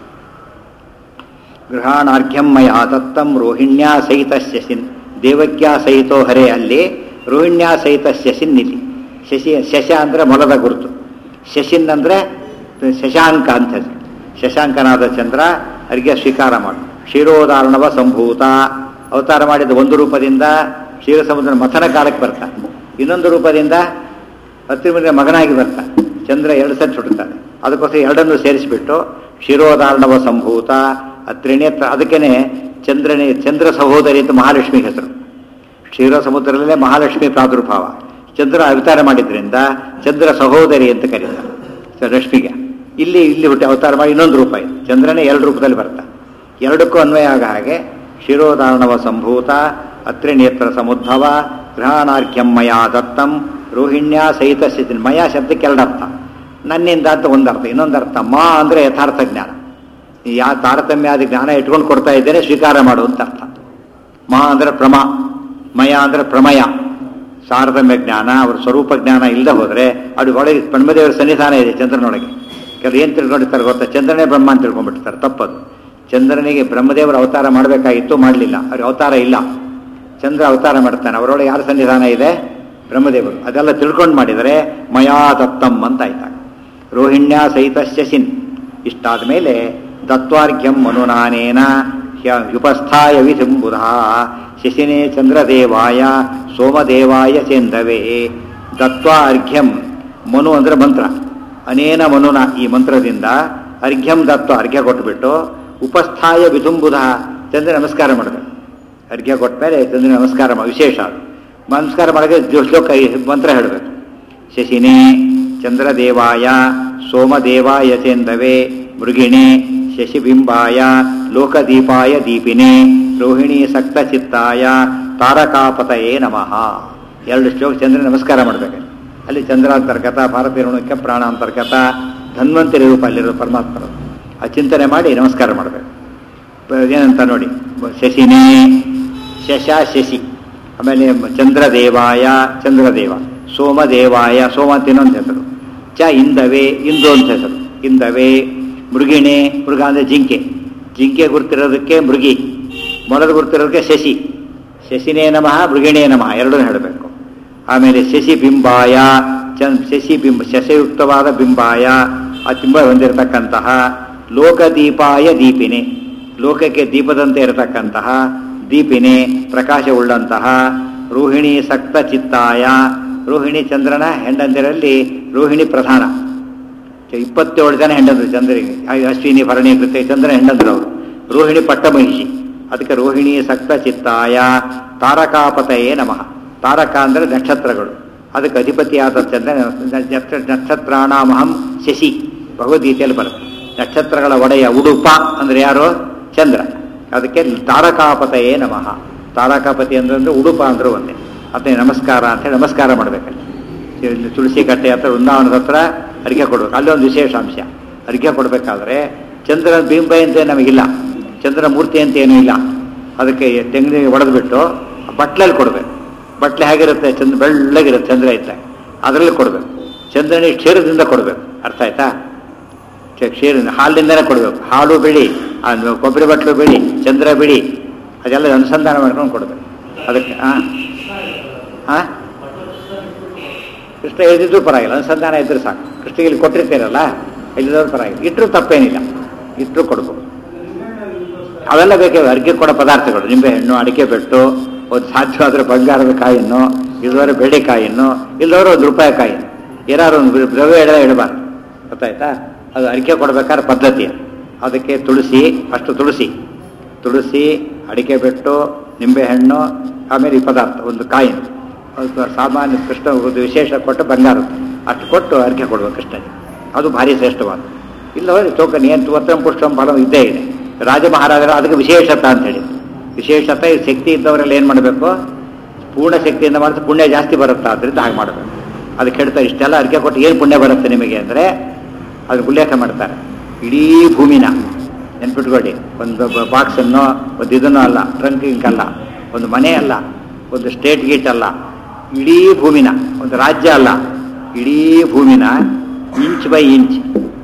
ಗೃಹಾಣಾರ್ಘ್ಯಂ ಮಯಾ ದತ್ತಂ ರೋಹಿಣ್ಯಾ ಸಹಿತ ಶಶಿನ್ ದೇವಕ್ಯಾ ಸಹಿತೋ ಹರೇ. ಅಲ್ಲಿ ರೋಹಿಣ್ಯಾ ಸಹಿತ ಶಶಿನ್ ಇಲ್ಲಿ. ಶಶ ಅಂದರೆ ಮೊಲದ ಗುರುತು, ಶಶಿನ್ ಅಂದರೆ ಶಶಾಂಕ ಅಂತ. ಶಶಾಂಕನಾದ ಚಂದ್ರ ಅರ್ಘ್ಯ ಸ್ವೀಕಾರ ಮಾಡು. ಕ್ಷೀರೋದಾರ್ಣವ ಸಂಭೂತ ಅವತಾರ ಮಾಡಿದ ಒಂದು ರೂಪದಿಂದ ಕ್ಷೀರ ಸಮುದ್ರ ಮಥನ ಕಾಲಕ್ಕೆ ಬರ್ತಾನೆ, ಇನ್ನೊಂದು ರೂಪದಿಂದ ಅತ್ರಿಮುನಿಯ ಮಗನಾಗಿ ಬರ್ತಾನೆ. ಚಂದ್ರ 2 ಸತಿ ಸುಡುತ್ತಾನೆ. ಅದಕ್ಕೋಸ್ಕರ ಎರಡನ್ನೂ ಸೇರಿಸಿಬಿಟ್ಟು ಕ್ಷೀರೋದಾರ್ಣವ ಸಂಭೂತ ಅತ್ರಿನೇತ್ರ. ಅದಕ್ಕೇನೆ ಚಂದ್ರ ಸಹೋದರಿ ಅಂತ ಮಹಾಲಕ್ಷ್ಮಿ ಹೆಸರು. ಕ್ಷೀರ ಸಮುದ್ರದಲ್ಲೇ ಮಹಾಲಕ್ಷ್ಮಿ ಪ್ರಾದುರ್ಭಾವ. ಚಂದ್ರ ಅವತಾರ ಮಾಡಿದ್ರಿಂದ ಚಂದ್ರ ಸಹೋದರಿ ಅಂತ ಕರೀತಾರೆ ಲಕ್ಷ್ಮಿಗೆ. ಇಲ್ಲಿ ಹುಟ್ಟಿ ಅವತಾರ ಮಾಡಿ ಇನ್ನೊಂದು ರೂಪ ಇದೆ. ಚಂದ್ರನೇ 2 ರೂಪದಲ್ಲಿ ಬರ್ತಾ, ಎರಡಕ್ಕೂ ಅನ್ವಯ ಆಗ ಹಾಗೆ ಕ್ಷೀರೋದಾರ್ಣವ ಸಂಭೂತ ಅತ್ರಿನೇತ್ರ ಸಮುದ್ಭವ ಗೃಹಾಣಾರ್ಘ್ಯಂ ಮಯಾ ದತ್ತಂ ರೋಹಿಣ್ಯಾ ಸಹಿತ ಸ್ಥಿತಿ. ಮಯಾ ಶಬ್ದಕ್ಕೆ 2 ಅರ್ಥ. ನನ್ನಿಂದ ಅಂತ ಒಂದು ಅರ್ಥ, ಇನ್ನೊಂದು ಅರ್ಥ ಮಾ ಅಂದರೆ ಯಥಾರ್ಥ ಜ್ಞಾನ. ಯಾವ ತಾರತಮ್ಯಾದಿ ಜ್ಞಾನ ಇಟ್ಕೊಂಡು ಕೊಡ್ತಾ ಇದ್ದೇನೆ, ಸ್ವೀಕಾರ ಮಾಡು ಅಂತ ಅರ್ಥ. ಮಾ ಅಂದರೆ ಪ್ರಮ, ಮಯ ಅಂದರೆ ಪ್ರಮಯ. ತಾರತಮ್ಯ ಜ್ಞಾನ, ಅವ್ರ ಸ್ವರೂಪ ಜ್ಞಾನ ಇಲ್ಲದೆ ಹೋದರೆ ಅದು ಒಳಗೆ ಬ್ರಹ್ಮದೇವರ ಸನ್ನಿಧಾನ ಇದೆ ಚಂದ್ರನೊಳಗೆ. ಕೆಲವು ಏನು ತಿಳ್ಕೊಂಡಿರ್ತಾರೆ ಗೊತ್ತಾ? ಚಂದ್ರನೇ ಬ್ರಹ್ಮ ಅಂತ ತಿಳ್ಕೊಂಡ್ಬಿಡ್ತಾರೆ. ತಪ್ಪದು. ಚಂದ್ರನಿಗೆ ಬ್ರಹ್ಮದೇವರ ಅವತಾರ ಮಾಡಬೇಕಾಗಿತ್ತು, ಮಾಡಲಿಲ್ಲ. ಅವ್ರಿಗೆ ಅವತಾರ ಇಲ್ಲ. ಚಂದ್ರ ಅವತಾರ ಮಾಡ್ತಾನೆ. ಅವರೊಳಗೆ ಯಾರ ಸನ್ನಿಧಾನ ಇದೆ? ಬ್ರಹ್ಮದೇವರು ಅದೆಲ್ಲ ತಿಳ್ಕೊಂಡು ಮಾಡಿದರೆ ಮಯಾ ದತ್ತಂ ಅಂತ ಆಯ್ತಾಗ. ರೋಹಿಣ್ಯ ಸಹಿತ ಶಶಿನ್ ಇಷ್ಟಾದ ಮೇಲೆ ದತ್ವಾರ್ಘ್ಯಂ ಮನುನಾನೇನ ಉಪಸ್ಥಾಯ ವಿಧಿಂಬುಧ ಶಶಿನೇ ಚಂದ್ರದೇವಾಯ ಸೋಮದೇವಾಯ ಚೇಂದವೇ. ದತ್ವಾ ಅರ್ಘ್ಯಂ ಮನು ಅಂದರೆ ಮಂತ್ರ, ಅನೇನ ಮನುನ ಈ ಮಂತ್ರದಿಂದ ಅರ್ಘ್ಯಂ ದತ್ವ ಅರ್ಘ್ಯ ಕೊಟ್ಟುಬಿಟ್ಟು ಉಪಸ್ಥಾಯ ವಿಧುಂಬುಧ ಚಂದ್ರ ನಮಸ್ಕಾರ ಮಾಡಬೇಕು. ಅರ್ಘ್ಯ ಕೊಟ್ಟ ಮೇಲೆ ಚಂದ್ರ ನಮಸ್ಕಾರ ವಿಶೇಷ ಅದು. ನಮಸ್ಕಾರ ಮಾಡೋಕ್ಕೆ ಶ್ಲೋಕ ಮಂತ್ರ ಹೇಳಬೇಕು. ಶಶಿನೇ ಚಂದ್ರದೇವಾಯ ಸೋಮದೇವಾಯ ಚೇಂದವೇ ಮೃಗಿಣೆ ಶಶಿಬಿಂಬಾಯ ಲೋಕದೀಪಾಯ ದೀಪಿನೇ ರೋಹಿಣಿ ಸಕ್ತಚಿತ್ತಾಯ ತಾರಕಾಪತಯೇ ನಮಃ. 2 ಶ್ಲೋಕ ಚಂದ್ರ ನಮಸ್ಕಾರ ಮಾಡಬೇಕು. ಅಲ್ಲಿ ಚಂದ್ರಾಂತರ್ಗತ ಭಾರತೀಯ ಋಣಕ್ಕೆ ಪ್ರಾಣಾಂತರ್ಗತ ಧನ್ವಂತರಿ ರೂಪ ಅಲ್ಲಿರೋ ಪರಮಾತ್ಮರು ಆ ಚಿಂತನೆ ಮಾಡಿ ನಮಸ್ಕಾರ ಮಾಡಬೇಕು. ಏನಂತ ನೋಡಿ, ಶಶಿನೇ ಶಶ ಶಶಿ, ಆಮೇಲೆ ಚಂದ್ರದೇವಾಯ ಚಂದ್ರದೇವ, ಸೋಮದೇವಾಯ ಸೋಮ ಅಂತ ಇನ್ನೊಂದು ಹೆಸರು, ಚ ಇಂದವೇ ಇಂದು ಅಂತ ಹೆಸರು ಇಂದವೇ, ಮೃಗಿಣೆ ಮೃಗ ಅಂದರೆ ಜಿಂಕೆ, ಜಿಂಕೆ ಗುರ್ತಿರೋದಕ್ಕೆ ಮೃಗಿ, ಮೊಲದ ಗುರ್ತಿರೋದಕ್ಕೆ ಶಶಿ, ಶಶಿನೇ ನಮಃ ಮೃಗಿಣೇ ನಮಃ ಎರಡೂ ಹೇಳಬೇಕು. ಆಮೇಲೆ ಶಶಿ ಬಿಂಬಾಯ ಶಶಿ ಬಿಂಬ ಶಶಯುಕ್ತವಾದ ಬಿಂಬಾಯ ಆ ಬಿಂಬ ಹೊಂದಿರತಕ್ಕಂತಹ, ಲೋಕದೀಪಾಯ ದೀಪಿನೇ ಲೋಕಕ್ಕೆ ದೀಪದಂತೆ ಇರತಕ್ಕಂತಹ ದೀಪಿನೇ ಪ್ರಕಾಶವುಳ್ಳಂತಹ, ರೋಹಿಣಿ ಸಕ್ತ ಚಿತ್ತಾಯ ರೋಹಿಣಿ ಚಂದ್ರನ ಹೆಂಡಂದಿರಲ್ಲಿ ರೋಹಿಣಿ ಪ್ರಧಾನ, 27 ಜನ ಹೆಂಡಂದ್ರು ಚಂದ್ರಿಗೆ, ಅಶ್ವಿನಿ ಭರಣಿ ಕೃತ್ಯ ಚಂದ್ರನ ಹೆಂಡಂದ್ರು ಅವರು, ರೋಹಿಣಿ ಪಟ್ಟಮಹಿಷಿ, ಅದಕ್ಕೆ ರೋಹಿಣಿ ಸಕ್ತ ಚಿತ್ತಾಯ ತಾರಕಾಪತಯೇ ನಮಃ. ತಾರಕ ಅಂದರೆ ನಕ್ಷತ್ರಗಳು, ಅದಕ್ಕೆ ಅಧಿಪತಿಯಾದ ಚಂದ್ರ. ನಕ್ಷತ್ರಾಣಾಮಹಂ ಶಶಿ ಭಗವದ್ಗೀತೆಯಲ್ಲಿ ಬರುತ್ತೆ. ನಕ್ಷತ್ರಗಳ ಒಡೆಯ ಉಡುಪ ಅಂದರೆ ಯಾರು? ಚಂದ್ರ. ಅದಕ್ಕೆ ತಾರಕಾಪತಯೇ ನಮಃ. ತಾರಕಾಪತಿ ಅಂದ್ರೆ ಉಡುಪ ಅಂದರೂ ಒಂದೇ. ಅದನ್ನೇ ನಮಸ್ಕಾರ ಅಂತೇಳಿ ನಮಸ್ಕಾರ ಮಾಡಬೇಕಲ್ಲಿ. ತುಳಸಿ ಕಟ್ಟೆ ಹತ್ರ ವೃಂದಾವನದ ಹತ್ರ ಅರ್ಘ್ಯ ಕೊಡಬೇಕು. ಅಲ್ಲೊಂದು ವಿಶೇಷ ಅಂಶ, ಅರ್ಘ್ಯ ಕೊಡಬೇಕಾದ್ರೆ ಚಂದ್ರನ ಬಿಂಬ ಅಂತ ನಮಗಿಲ್ಲ, ಚಂದ್ರನ ಮೂರ್ತಿ ಅಂತ ಏನೂ ಇಲ್ಲ. ಅದಕ್ಕೆ ತೆಂಗಿನ ಒಡೆದ್ಬಿಟ್ಟು ಬಟ್ಲಲ್ಲಿ ಕೊಡಬೇಕು. ಬಟ್ಲೆ ಹೇಗಿರುತ್ತೆ? ಚಂದ್ರ ಬೆಳ್ಳಗಿರುತ್ತೆ, ಚಂದ್ರ ಇದ್ದಾಗ ಅದರಲ್ಲಿ ಕೊಡಬೇಕು. ಚಂದ್ರನಿಗೆ ಕ್ಷೀರದಿಂದ ಕೊಡಬೇಕು. ಅರ್ಥ ಆಯ್ತಾ? ಕ್ಷೀರದಿಂದ, ಹಾಲಿನಿಂದನೇ ಕೊಡಬೇಕು. ಹಾಲು ಬಿಡಿ, ಕೊಬ್ಬರಿ ಬಟ್ಲು ಬಿಡಿ, ಚಂದ್ರ ಬಿಡಿ, ಅದೆಲ್ಲ ಅನುಸಂಧಾನ ಮಾಡ್ಕೊಂಡು ಕೊಡಬೇಕು. ಅದಕ್ಕೆ ಕೃಷ್ಣ ಎಳೆದಿದ್ರು ಪರವಾಗಿಲ್ಲ, ಅನುಸಂಧಾನ ಇದ್ರೂ ಸಾಕು. ಕೃಷ್ಣಗೆ ಇಲ್ಲಿ ಕೊಟ್ಟಿರ್ತೀರಲ್ಲ, ಎಲ್ಲಿದ್ರು ಪರವಾಗಿಲ್ಲ, ಇಟ್ಟರು ತಪ್ಪೇನಿಲ್ಲ, ಇಟ್ಟರು ಕೊಡ್ಬೋದು. ಅವೆಲ್ಲ ಬೇಕೇ ಅರ್ಘ್ಯ ಕೊಡೋ ಪದಾರ್ಥಗಳು, ನಿಂಬೆಹಣ್ಣು, ಅಡಿಕೆ ಬೆಟ್ಟು, ಒಂದು ಸಾಧ್ಯವಾದರೆ ಬಂಗಾರದ ಕಾಯಿನ್ನು, ಇಲ್ಲದವರೆ ಬೆಳ್ಳಿಕಾಯಿನ್ನು, ಇಲ್ಲದವರು ₹1 ಕಾಯಿನ್ನು, ಏನಾದ್ರು ಒಂದು ದ್ರವ್ಯ ಇಡಬಾರ್ದು. ಗೊತ್ತಾಯ್ತಾ? ಅದು ಅಡಿಕೆ ಕೊಡಬೇಕಾದ್ರೆ ಪದ್ಧತಿ. ಅದಕ್ಕೆ ತುಳಸಿ, ಅಷ್ಟು ತುಳಸಿ, ಅಡಿಕೆ ಬೆಟ್ಟು, ನಿಂಬೆಹಣ್ಣು, ಆಮೇಲೆ ಈ ಪದಾರ್ಥ ಒಂದು ಕಾಯಿನ್, ಸಾಮಾನ್ಯ ಕೃಷ್ಣ ವಿಶೇಷ ಕೊಟ್ಟು ಬಂಗಾರ ಅಷ್ಟು ಕೊಟ್ಟು ಅರ್ಘ್ಯ ಕೊಡ್ಬೇಕು ಕೃಷ್ಣನಿಗೆ. ಅದು ಭಾರಿ ಶ್ರೇಷ್ಠವಾದ. ಇಲ್ಲವರೆ ಟೋಕನ್ ಏನು ತುವತ್ತಂ ಪುಷ್ಟಂ ಫಲಂ ಇದ್ದೇ ಇದೆ. ರಾಜ ಮಹಾರಾಜರು ಅದಕ್ಕೆ ವಿಶೇಷತ ಅಂತ ಹೇಳಿ, ವಿಶೇಷತೆ ಶಕ್ತಿ ಇದ್ದವರೆಲ್ಲ ಏನು ಮಾಡಬೇಕು? ಪೂರ್ಣ ಶಕ್ತಿಯಿಂದ ಮಾಡಿದ್ರೆ ಪುಣ್ಯ ಜಾಸ್ತಿ ಬರುತ್ತೆ, ಆದ್ದರಿಂದ ಹಾಗೆ ಮಾಡಬೇಕು. ಅದಕ್ಕೆ ಹೇಳ್ತಾರೆ, ಇಷ್ಟೆಲ್ಲ ಅರ್ಘ್ಯ ಕೊಟ್ಟು ಏನು ಪುಣ್ಯ ಬರುತ್ತೆ ನಿಮಗೆ ಅಂದರೆ ಅದಕ್ಕೆ ಉಲ್ಲೇಖ ಮಾಡ್ತಾರೆ. ಇಡೀ ಭೂಮಿನ ನೆನ್ಪಿಟ್ಕೊಳ್ಳಿ, ಒಂದು ಬಾಕ್ಸನ್ನು, ಒಂದು ಇದನ್ನು ಅಲ್ಲ, ಟ್ರಂಕಿಂಗ್ ಅಲ್ಲ, ಒಂದು ಮನೆ ಅಲ್ಲ, ಒಂದು ಸ್ಟೇಟ್ ಗೇಟ್ ಅಲ್ಲ, ಇಡೀ ಭೂಮಿನ, ಒಂದು ರಾಜ್ಯ ಅಲ್ಲ, ಇಡೀ ಭೂಮಿನ ಇಂಚ್ ಬೈ ಇಂಚ್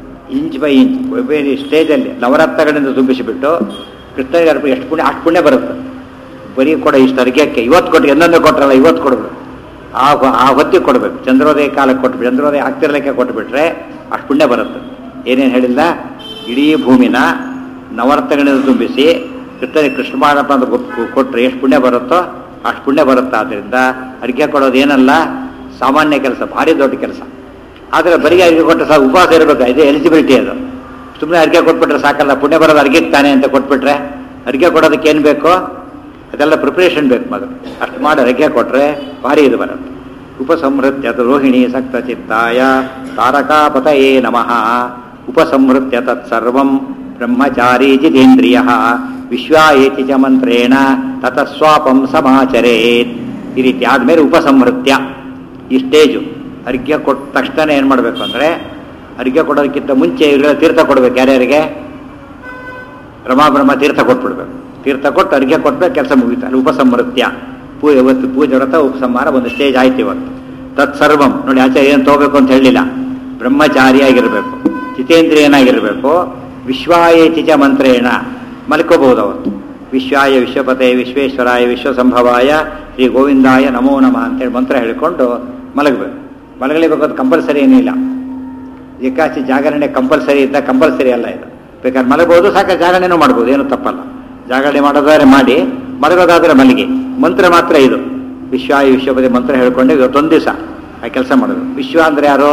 ಬೇರೆ ಸ್ಟೇಜಲ್ಲಿ ನವರತ್ನಗಳಿಂದ ತುಂಬಿಸಿಬಿಟ್ಟು ಕೃಷ್ಣನಿಗೆ ಅರ್ಪ ಎಷ್ಟು ಪುಣ್ಯ, ಅಷ್ಟು ಪುಣ್ಯ ಬರುತ್ತೆ. ಬರೀ ಕೊಡ ಇಷ್ಟು ಅರ್ಘ್ಯಕ್ಕೆ ಇವತ್ತು ಕೊಟ್ಟು ಎಂದೊಂದೇ ಕೊಟ್ಟರಲ್ಲ, ಇವತ್ತು ಕೊಡಬೇಕು, ಆ ಹೊತ್ತಿಗೆ ಕೊಡಬೇಕು. ಚಂದ್ರೋದಯ ಕಾಲಕ್ಕೆ ಕೊಟ್ಬಿಟ್ಟು, ಚಂದ್ರೋದಯ ಆಗ್ತಿರ್ಲಿಕ್ಕೆ ಕೊಟ್ಟುಬಿಟ್ರೆ ಅಷ್ಟು ಪುಣ್ಯ ಬರುತ್ತೆ. ಏನೇನು ಹೇಳಿಲ್ಲ, ಇಡೀ ಭೂಮಿನ ನವರತ್ನಗಳಿಂದ ತುಂಬಿಸಿ ಕೃಷ್ಣನಿಗೆ ಕೃಷ್ಣ ಮಾಡಪ್ಪ ಅಂತ ಕೊಟ್ಟರೆ ಎಷ್ಟು ಪುಣ್ಯ ಬರುತ್ತೋ ಅಷ್ಟು ಪುಣ್ಯ ಬರುತ್ತೆ. ಆದ್ದರಿಂದ ಅರ್ಘ್ಯ ಕೊಡೋದು ಏನಲ್ಲ ಸಾಮಾನ್ಯ ಕೆಲಸ, ಭಾರಿ ದೊಡ್ಡ ಕೆಲಸ. ಆದರೆ ಬರೀ ಅರ್ಘ್ಯ ಕೊಟ್ಟರೆ ಸಾಕು, ಉಪವಾಸ ಇರಬೇಕು, ಇದೇ ಎಲಿಜಿಬಿಲಿಟಿ. ಅದು ಸುಮ್ಮನೆ ಅರ್ಘ್ಯ ಕೊಟ್ಬಿಟ್ರೆ ಸಾಕಲ್ಲ, ಪುಣ್ಯ ಬರೋದು ಅರ್ಘ್ಯಕ್ಕೆ ತಾನೆ ಅಂತ ಕೊಟ್ಬಿಟ್ರೆ, ಅರ್ಘ್ಯ ಕೊಡೋದಕ್ಕೆ ಏನು ಬೇಕು? ಅದೆಲ್ಲ ಪ್ರಿಪ್ರೇಷನ್ ಬೇಕು ಮೊದಲು. ಅಷ್ಟು ಮಾಡಿ ಅರ್ಘ್ಯ ಕೊಟ್ಟರೆ ಭಾರಿ ಇದು ಬರುತ್ತೆ. ಉಪಸಂಹೃತ್ಯ ರೋಹಿಣಿ ಸಕ್ತ ಚಿತ್ತಾಯ ತಾರಕಾಪತಯೇ ನಮಃ. ಉಪಸಂಹೃತ್ಯ ತತ್ಸರ್ವಂ ಬ್ರಹ್ಮಚಾರಿ ಜಿತೇಂದ್ರಿಯ ವಿಶ್ವಾಯೇತಿ ಚ ಮಂತ್ರೇಣ ತತಸ್ವಾಪಂ ಸಮಾಚರೇತ್. ಈ ರೀತಿ ಆದಮೇಲೆ ಉಪಸಂಹೃತ್ಯ ಈ ಸ್ಟೇಜು. ಅರ್ಘ್ಯ ಕೊಟ್ಟ ತಕ್ಷಣ ಏನು ಮಾಡಬೇಕು ಅಂದರೆ, ಅರ್ಘ್ಯ ಕೊಡೋದಕ್ಕಿಂತ ಮುಂಚೆ ಇವರೆಲ್ಲ ತೀರ್ಥ ಕೊಡಬೇಕು. ಯಾರ್ಯಾರಿಗೆ? ರಮಾಬ್ರಹ್ಮ ತೀರ್ಥ ಕೊಟ್ಬಿಡ್ಬೇಕು. ತೀರ್ಥ ಕೊಟ್ಟು ಅರ್ಘ್ಯ ಕೊಟ್ಟರೆ ಕೆಲಸ ಮುಗಿತಾರೆ. ಉಪಸಂಹೃತ್ಯ ಇವತ್ತು ಪೂಜೆ ವ್ರತ ಉಪಸಂಹಾರ ಒಂದು ಸ್ಟೇಜ್ ಆಯ್ತು ಇವತ್ತು. ತತ್ಸರ್ವಂ ನೋಡಿ, ಆಚಾರ್ಯ ಏನು ತಗೋಬೇಕು ಅಂತ ಹೇಳಲಿಲ್ಲ. ಬ್ರಹ್ಮಚಾರಿಯಾಗಿರಬೇಕು, ಜಿತೇಂದ್ರಿಯನಾಗಿರಬೇಕು, ವಿಶ್ವಾಯೇತಿ ಚ ಮಂತ್ರೇಣ ಮಲ್ಕೋಬಹುದು ಅವತ್ತು. ವಿಶ್ವಾಯ ವಿಶ್ವಪತೆ ವಿಶ್ವೇಶ್ವರಾಯ ವಿಶ್ವಸಂಭವಾಯ ಶ್ರೀ ಗೋವಿಂದಾಯ ನಮೋ ನಮಃ ಅಂತೇಳಿ ಮಂತ್ರ ಹೇಳಿಕೊಂಡು ಮಲಗಬೇಕು. ಮಲಗಲೇಬೇಕು ಅದು ಕಂಪಲ್ಸರಿ ಏನಿಲ್ಲ. ಏಕಾಚಿ ಜಾಗರಣೆ ಕಂಪಲ್ಸರಿ ಇದ್ದ ಕಂಪಲ್ಸರಿ ಅಲ್ಲ ಇದು. ಬೇಕಾದ್ರೆ ಮಲಗಬಹುದು, ಸಾಕ ಜಾಗರಣೆನೂ ಮಾಡ್ಬೋದು, ಏನು ತಪ್ಪಲ್ಲ. ಜಾಗರಣೆ ಮಾಡೋದಾದ್ರೆ ಮಾಡಿ, ಮಲಗೋದಾದ್ರೆ ಮಲಗಿ. ಮಂತ್ರ ಮಾತ್ರ ಇದು ವಿಶ್ವಾಯ ವಿಶ್ವಪತಿ ಮಂತ್ರ ಹೇಳ್ಕೊಂಡು ಇವತ್ತೊಂದು ದಿವಸ ಆ ಕೆಲಸ ಮಾಡೋದು. ವಿಶ್ವ ಅಂದರೆ ಯಾರು?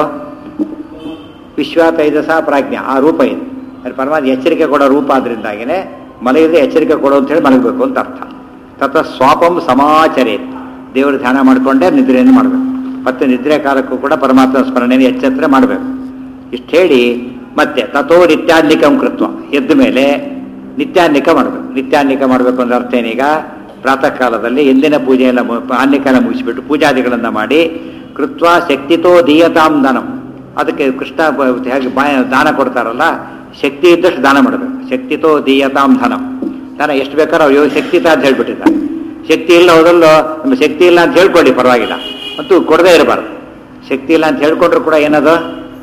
ವಿಶ್ವ ತೈಜಸ ಪ್ರಾಜ್ಞ, ಆ ರೂಪ ಇದು. ಅದು ಪರಮಾತ್ಮ ಎಚ್ಚರಿಕೆ ಕೊಡೋ ರೂಪ ಆದ್ರಿಂದಾಗಿನೇ ಮಲಗಿದ್ರೆ ಎಚ್ಚರಿಕೆ ಕೊಡೋ ಅಂತೇಳಿ ಮಲಗಬೇಕು ಅಂತ ಅರ್ಥ. ತತ ಸ್ವಾಪಂ ಸಮಾಚರೇ, ದೇವರು ಧ್ಯಾನ ಮಾಡಿಕೊಂಡೇ ನಿದ್ರೆಯನ್ನು ಮಾಡಬೇಕು. ಮತ್ತೆ ನಿದ್ರೆ ಕಾಲಕ್ಕೂ ಕೂಡ ಪರಮಾತ್ಮ ಸ್ಮರಣೆಯನ್ನು ಎಚ್ಚೆತ್ತರೆ ಮಾಡಬೇಕು. ಇಷ್ಟು ಹೇಳಿ ಮತ್ತೆ ತಥೋ ನಿತ್ಯಾನ್ನಿಕಂ ಕೃತ್ವ, ಎದ್ದ ಮೇಲೆ ನಿತ್ಯಾನ್ನಿಕ ಮಾಡಬೇಕು. ನಿತ್ಯಾನ್ನಿಕ ಮಾಡಬೇಕು ಅಂದ್ರೆ ಅರ್ಥ ಏನೀಗ? ಪ್ರಾತಃ ಕಾಲದಲ್ಲಿ ಎಂದಿನ ಪೂಜೆಯೆಲ್ಲ ಅನ್ನಿಕೆಲ್ಲ ಮುಗಿಸಿಬಿಟ್ಟು ಪೂಜಾದಿಗಳನ್ನು ಮಾಡಿ ಕೃತ್ವ ಶಕ್ತಿತೋ ದೀಯತಾಂ ದಾನಂ, ಅದಕ್ಕೆ ಕೃಷ್ಣ ಹೇಗೆ ದಾನ ಕೊಡ್ತಾರಲ್ಲ, ಶಕ್ತಿ ಇದ್ದಷ್ಟು ದಾನ ಮಾಡಬೇಕು. ಶಕ್ತಿತೋ ದೀಯತಾಂ ಧನಂ, ದಾನ ಎಷ್ಟು ಬೇಕಾದ್ರೂ ಅವ್ರು ಶಕ್ತಿತ ಅಂತ ಹೇಳ್ಬಿಟ್ಟಿದ್ದಾರೆ. ಶಕ್ತಿ ಇಲ್ಲ ಹೋದಲ್ಲೋ ನಮ್ಮ ಶಕ್ತಿ ಇಲ್ಲ ಅಂತ ಹೇಳ್ಕೊಳ್ಳಿ ಪರವಾಗಿಲ್ಲ, ಮತ್ತು ಕೊಡದೇ ಇರಬಾರ್ದು. ಶಕ್ತಿ ಇಲ್ಲ ಅಂತ ಹೇಳ್ಕೊಂಡ್ರು ಕೂಡ ಏನದು?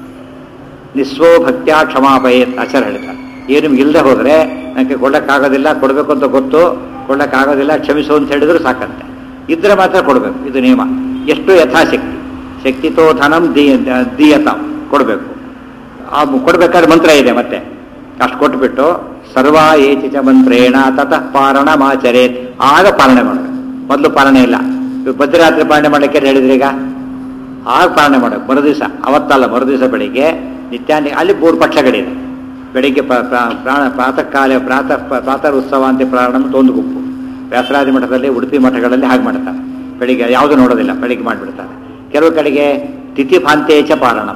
ನಿಸ್ವೋ ಭಕ್ತ್ಯಾ ಕ್ಷಮಾಪಯೇತ್ ಆಚಾರ ಹೇಳ್ತಾರೆ. ಏನು ನಿಮ್ಗೆ ಇಲ್ಲದೆ ಹೋದರೆ ನನಗೆ ಕೊಡೋಕ್ಕಾಗೋದಿಲ್ಲ, ಕೊಡಬೇಕು ಅಂತ ಗೊತ್ತು, ಕೊಡೋಕ್ಕಾಗೋದಿಲ್ಲ ಕ್ಷಮಿಸು ಅಂತ ಹೇಳಿದ್ರು ಸಾಕಂತೆ. ಇದ್ರೆ ಮಾತ್ರ ಕೊಡಬೇಕು, ಇದು ನಿಯಮ. ಎಷ್ಟು ಯಥಾಶಕ್ತಿ. ಶಕ್ತಿತೋ ಧನಂ ದೀಯತಾಂ ಕೊಡಬೇಕು. ಆ ಕೊಡ್ಬೇಕಾದ್ರೆ ಮಂತ್ರ ಇದೆ ಮತ್ತೆ. ಅಷ್ಟು ಕೊಟ್ಬಿಟ್ಟು ಸರ್ವಾ ಏಚಿಚ ಮಂತ್ರೇಣ ತತಃ ಪಾರಣಮಾಚರೇತ್, ಆಗ ಪಾಲನೆ ಮಾಡಬೇಕು. ಮೊದಲು ಪಾಲನೆ ಇಲ್ಲ. ಮಧ್ಯರಾತ್ರಿ ಪಾಲನೆ ಮಾಡಲಿಕ್ಕೆ ಹೇಳಿದ್ರಿ, ಈಗ ಆಗ ಪಾಲನೆ ಮಾಡಬೇಕು. ಮರುದಿವಸ ಅವತ್ತಲ್ಲ, ಮರುದಿವಸ ಬೆಳಿಗ್ಗೆ ನಿತ್ಯಾನ್ನಿ. ಅಲ್ಲಿ 3 ಪಕ್ಷಗಳಿದೆ. ಬೆಳಿಗ್ಗೆ ಪ್ರಾತಃ ಕಾಲ ಪ್ರಾತಃ ಉತ್ಸವ ಅಂತ ಪ್ರಾರಂಭ ಅಂತ ಒಂದು ಗುಂಪು. ವ್ಯಾಸರಾಜ ಮಠದಲ್ಲಿ, ಉಡುಪಿ ಮಠಗಳಲ್ಲಿ ಹಾಗೆ ಮಾಡ್ತಾರೆ. ಬೆಳಿಗ್ಗೆ ಯಾವುದು ನೋಡೋದಿಲ್ಲ, ಬೆಳಿಗ್ಗೆ ಮಾಡಿಬಿಡ್ತಾರೆ. ಕೆಲವು ಕಡೆಗೆ ತಿಥಿ ಭಾಂತೇಚ ಪಾರಣಂ,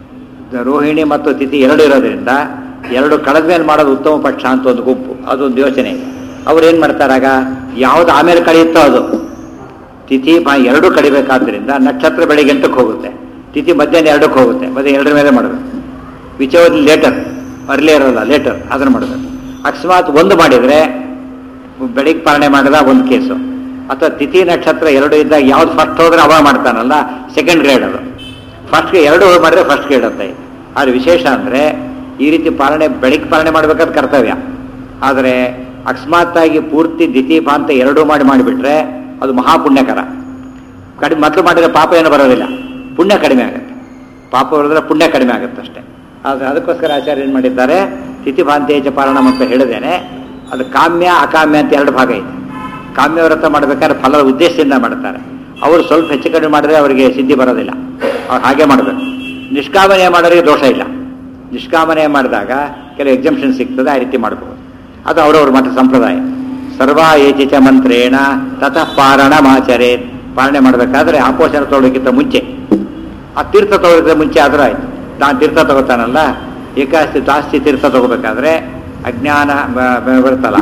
ರೋಹಿಣಿ ಮತ್ತು ತಿಥಿ 2 ಇರೋದ್ರಿಂದ 2 ಕಳೆದ ಮೇಲೆ ಮಾಡೋದು ಉತ್ತಮ ಪಕ್ಷ ಅಂತ ಒಂದು ಗುಂಪು. ಅದೊಂದು ಯೋಚನೆ ಇದೆ. ಅವ್ರು ಏನು ಮಾಡ್ತಾರಾಗ, ಯಾವುದು ಆಮೇಲೆ ಕಳೆಯುತ್ತೋ ಅದು. ತಿಥಿ 2 ಕಡಿಬೇಕಾದ್ರಿಂದ ನಕ್ಷತ್ರ ಬೆಳಿಗ್ಗೆ 8ಕ್ಕೆ ಹೋಗುತ್ತೆ, ತಿಥಿ ಮಧ್ಯಾಹ್ನ 2ಕ್ಕೆ ಹೋಗುತ್ತೆ. ಮತ್ತೆ 2 ಮೇಲೆ ಮಾಡಬೇಕು. ವಿಚೌರ್ ಲೇಟರ್, ಅರ್ಲಿ ಇರೋಲ್ಲ ಲೇಟರ್, ಅದನ್ನು ಮಾಡಬೇಕು. ಅಕಸ್ಮಾತ್ 1 ಮಾಡಿದರೆ ಬೆಳಿಗ್ಗೆ ಪಾಲನೆ ಮಾಡಿದ ಒಂದು ಕೇಸು, ಅಥವಾ ತಿಥಿ ನಕ್ಷತ್ರ 2 ಇದ್ದಾಗ ಯಾವ್ದು ಫಸ್ಟ್ ಹೋದ್ರೆ ಅವ ಮಾಡ್ತಾನಲ್ಲ, ಸೆಕೆಂಡ್ ಗ್ರೇಡ್ ಅದು. ಫಸ್ಟ್ಗೆ 2 ಮಾಡಿದ್ರೆ ಫಸ್ಟ್ ಗ್ರೇಡ್ ಅಂತ ಇದೆ. ಆದರೆ ವಿಶೇಷ ಅಂದರೆ ಈ ರೀತಿ ಪಾಲನೆ ಬೆಳಿಗ್ಗೆ ಪಾಲನೆ ಮಾಡಬೇಕಾದ ಕರ್ತವ್ಯ. ಆದರೆ ಅಕಸ್ಮಾತ್ತಾಗಿ ಪೂರ್ತಿ ದಿತಿ ಪಾಂತ 2 ಮಾಡಿಬಿಟ್ರೆ ಅದು ಮಹಾಪುಣ್ಯಕರ. ಕಡಿಮೆ ಮೊದಲು ಮಾಡಿದರೆ ಪಾಪ ಏನು ಬರೋದಿಲ್ಲ, ಪುಣ್ಯ ಕಡಿಮೆ ಆಗುತ್ತೆ. ಪಾಪ ಬರೋದ್ರೆ ಪುಣ್ಯ ಕಡಿಮೆ ಆಗುತ್ತೆ ಅಷ್ಟೇ. ಆದರೆ ಅದಕ್ಕೋಸ್ಕರ ಆಚಾರ್ಯ ಏನು ಮಾಡಿದ್ದಾರೆ, ತಿಥಿಭಾಂತೇಜ ಪಾಲನ ಅಂತ ಹೇಳಿದ್ದೇನೆ. ಅದು ಕಾಮ್ಯ ಅಕಾಮ್ಯ ಅಂತ 2 ಭಾಗ ಇದೆ. ಕಾಮ್ಯ ವ್ರತ ಮಾಡಬೇಕಾದ್ರೆ ಫಲದ ಉದ್ದೇಶದಿಂದ ಮಾಡ್ತಾರೆ. ಅವರು ಸ್ವಲ್ಪ ಹೆಚ್ಚು ಕಡಿಮೆ ಮಾಡಿದ್ರೆ ಅವರಿಗೆ ಸಿದ್ಧಿ ಬರೋದಿಲ್ಲ, ಅವ್ರು ಹಾಗೆ ಮಾಡಬೇಕು. ನಿಷ್ಕಾಮನೆ ಮಾಡೋರಿಗೆ ದೋಷ ಇಲ್ಲ. ನಿಷ್ಕಾಮನೆ ಮಾಡಿದಾಗ ಕೆಲವು ಎಕ್ಸಂಪ್ಷನ್ ಸಿಗ್ತದೆ, ಆ ರೀತಿ ಮಾಡ್ಬೋದು. ಅದು ಅವರವ್ರ ಮಠ ಸಂಪ್ರದಾಯ. ಸರ್ವಾ ಏಚಿಚ ಮಂತ್ರೇಣ ತತಃ ಪಾರಣಮಾಚರೇ, ಪಾಲನೆ ಮಾಡಬೇಕಾದ್ರೆ ಆಪೋಷಣ ತಗೊಳ್ಳೋಕ್ಕಿಂತ ಮುಂಚೆ, ಆ ತೀರ್ಥ ತಗೊಳ್ಳೋಕ್ಕಿಂತ ಮುಂಚೆ ಆದರೂ ಆಯ್ತು. ನಾನು ತೀರ್ಥ ತಗೋತಾನಲ್ಲ, ಏಕಾಸ್ತಿ ಜಾಸ್ತಿ ತೀರ್ಥ ತಗೋಬೇಕಾದ್ರೆ ಅಜ್ಞಾನ ಬರುತ್ತಲ್ಲ,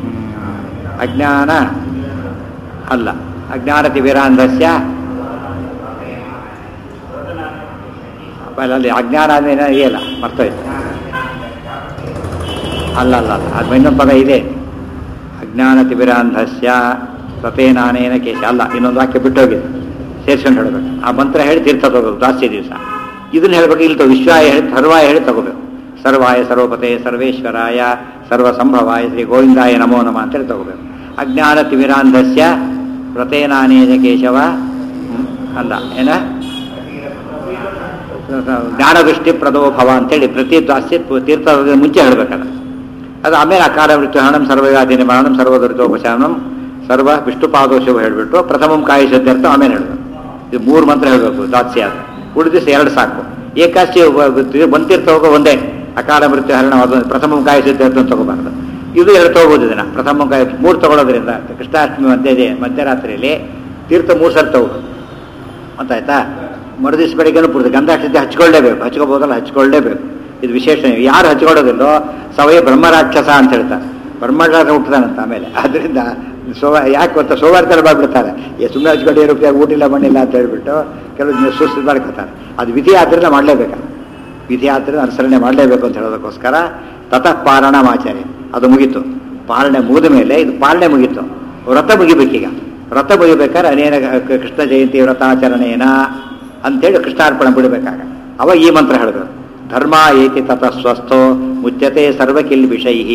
ಅಜ್ಞಾನ ಅಲ್ಲ, ಅಜ್ಞಾನತಿ ವೀರಾಂಧಸ್ಯ ಅಲ್ಲಿ ಅಜ್ಞಾನ ಆದ್ಮೇಲೆ ಇದೆಯಲ್ಲ, ಮರ್ತೋಯ್ತು. ಅಲ್ಲ ಅದು ಇನ್ನೊಂದು ಪದ ಇದೆ, ಅಜ್ಞಾನತಿ ವೀರಾಂಧಸ್ಯ ಸತೇನಾನೇನ ಕೇಶ ಅಲ್ಲ, ಇನ್ನೊಂದು ವಾಕ್ಯ ಬಿಟ್ಟೋಗಿದೆ, ಸೇರ್ಸ್ಕೊಂಡು ಹೇಳಬೇಕು. ಆ ಮಂತ್ರ ಹೇಳಿ ತೀರ್ಥ ತಗೋಬೇಕು ಜಾಸ್ತಿ ದಿವಸ. ಇದನ್ನ ಹೇಳ್ಬೇಕು, ಇಲ್ಲಿ ವಿಶ್ವಾಯ ಹೇಳಿ ಸರ್ವಾಯ ಹೇಳಿ ತಗೋಬೇಕು. ಸರ್ವಾಯ ಸರ್ವಪತೆ ಸರ್ವೇಶ್ವರಾಯ ಸರ್ವಸಂಭವಾಯ ಶ್ರೀ ಗೋವಿಂದಾಯ ನಮೋ ನಮಃ ಅಂತೇಳಿ ತಗೋಬೇಕು. ಅಜ್ಞಾನ ತಿಮಿರಾಂಧಸ್ಯ ವ್ರತೇನಾನೇನ ಕೇಶವ ಅಲ್ಲ, ಏನ ಜ್ಞಾನದೃಷ್ಟಿ ಪ್ರದೋಭವ ಅಂತೇಳಿ ಪ್ರತಿ ದಾಸ್ಯ ತೀರ್ಥದ ಮುಂಚೆ ಹೇಳ್ಬೇಕಲ್ಲ. ಅದು ಆಮೇಲೆ ಅಕಾಲ ಮೃತ್ಯು ಹರಣಂ ಸರ್ವವ್ಯಾಧಿನಿ ಮರಣಂ ಸರ್ವದುರಿತೋಪಶಾನಂ ಸರ್ವ ವಿಷ್ಣುಪಾದೋಶವ ಹೇಳಿಬಿಟ್ಟು ಪ್ರಥಮಂ ಕಾಯಿಸದ್ಯರ್ಥ ಆಮೇಲೆ ಹೇಳಬೇಕು. ಇದು 3 ಮಂತ್ರ ಹೇಳಬೇಕು ದಾಸ್ಯ. ಅದು ಉಳಿದಿಸ 2 ಸಾಕು. ಏಕಾಶಿ ಬಂತೀರ್ಥ ಹೋಗೋ ಒಂದೇ, ಅಕಾಲ ಮೃತ್ಯು ಹರಣ ಪ್ರಥಮಂ ಕಾಯಿಸದ್ಯರ್ಥ ಅಂತ ತಗೋಬಾರ್ದು. ಇದು 2 ತಗೋಬೋದು. ಇದನ್ನ ಪ್ರಥಮ 3 ತಗೊಳ್ಳೋದ್ರಿಂದ ಕೃಷ್ಣಾಷ್ಟಮಿ ಮಧ್ಯರಾತ್ರಿಯಲ್ಲಿ ತೀರ್ಥ 3 ಸರಿ ತಗೋಬೋದು ಅಂತ ಆಯ್ತಾ. ಮರುದಿವ್ಸ ಬೆಳಿಗ್ಗೆ ಪೂರ್ತಿ ಗಂಧಾಕ್ಷತೆ ಹಚ್ಕೊಳ್ಳೇಬೇಕು, ಹಚ್ಕೋಬೋದಲ್ಲ ಹಚ್ಕೊಳ್ಳೇಬೇಕು. ಇದು ವಿಶೇಷ. ಯಾರು ಹಚ್ಕೊಳ್ಳೋದಿಲ್ಲೋ ಸವಯ ಬ್ರಹ್ಮರಾಕ್ಷಸ ಅಂತ ಹೇಳ್ತಾರೆ. ಬ್ರಹ್ಮರಾಕ್ಷಸ ಹುಟ್ಟತಾನಂತ ಆಮೇಲೆ. ಅದರಿಂದ ಯಾಕೆ ಗೊತ್ತಾ, ಸೋಮವಾರ ಮಾಡ್ಬಿಡ್ತಾರೆ. ಸುಮ್ಮನೆ ಹಚ್ಕೊಂಡು ರೂಪಾಯಿ ಊಟಿಲ್ಲ ಮಣ್ಣಿಲ್ಲ ಅಂತ ಹೇಳ್ಬಿಟ್ಟು ಕೆಲವು ಸುಸ್ತು ಮಾಡ್ಕೊತಾರೆ. ಅದು ವಿಧಿ ಆದ್ರಿಂದ ಮಾಡಲೇಬೇಕಲ್ಲ, ವಿಧಿ ಆದ್ರಿಂದ ಅನುಸರಣೆ ಮಾಡಲೇಬೇಕು ಅಂತ ಹೇಳೋದಕ್ಕೋಸ್ಕರ ತತಃ ಪಾರಣಮಾಚಾರ್ಯ ಅದು ಮುಗೀತು. ಪಾಲನೆ ಮುಗಿದ ಮೇಲೆ ಇದು ಪಾಲನೆ ಮುಗೀತು, ವ್ರತ ಮುಗಿಬೇಕೀಗ. ವ್ರತ ಮುಗಿಬೇಕಾದ್ರೆ ಅನೇನ ಕೃಷ್ಣ ಜಯಂತಿ ವ್ರತಾಚರಣೆನ ಅಂತೇಳಿ ಕೃಷ್ಣಾರ್ಪಣೆ ಬಿಡಬೇಕಾಗ ಅವಾಗ ಈ ಮಂತ್ರ ಹೇಳಬೇಕು. ಧರ್ಮ ಏತಿ ತತಃ ಸ್ವಸ್ಥೋ ಮುಚ್ಯತೆ ಸರ್ವಕಿಲ್ ವಿಷೈ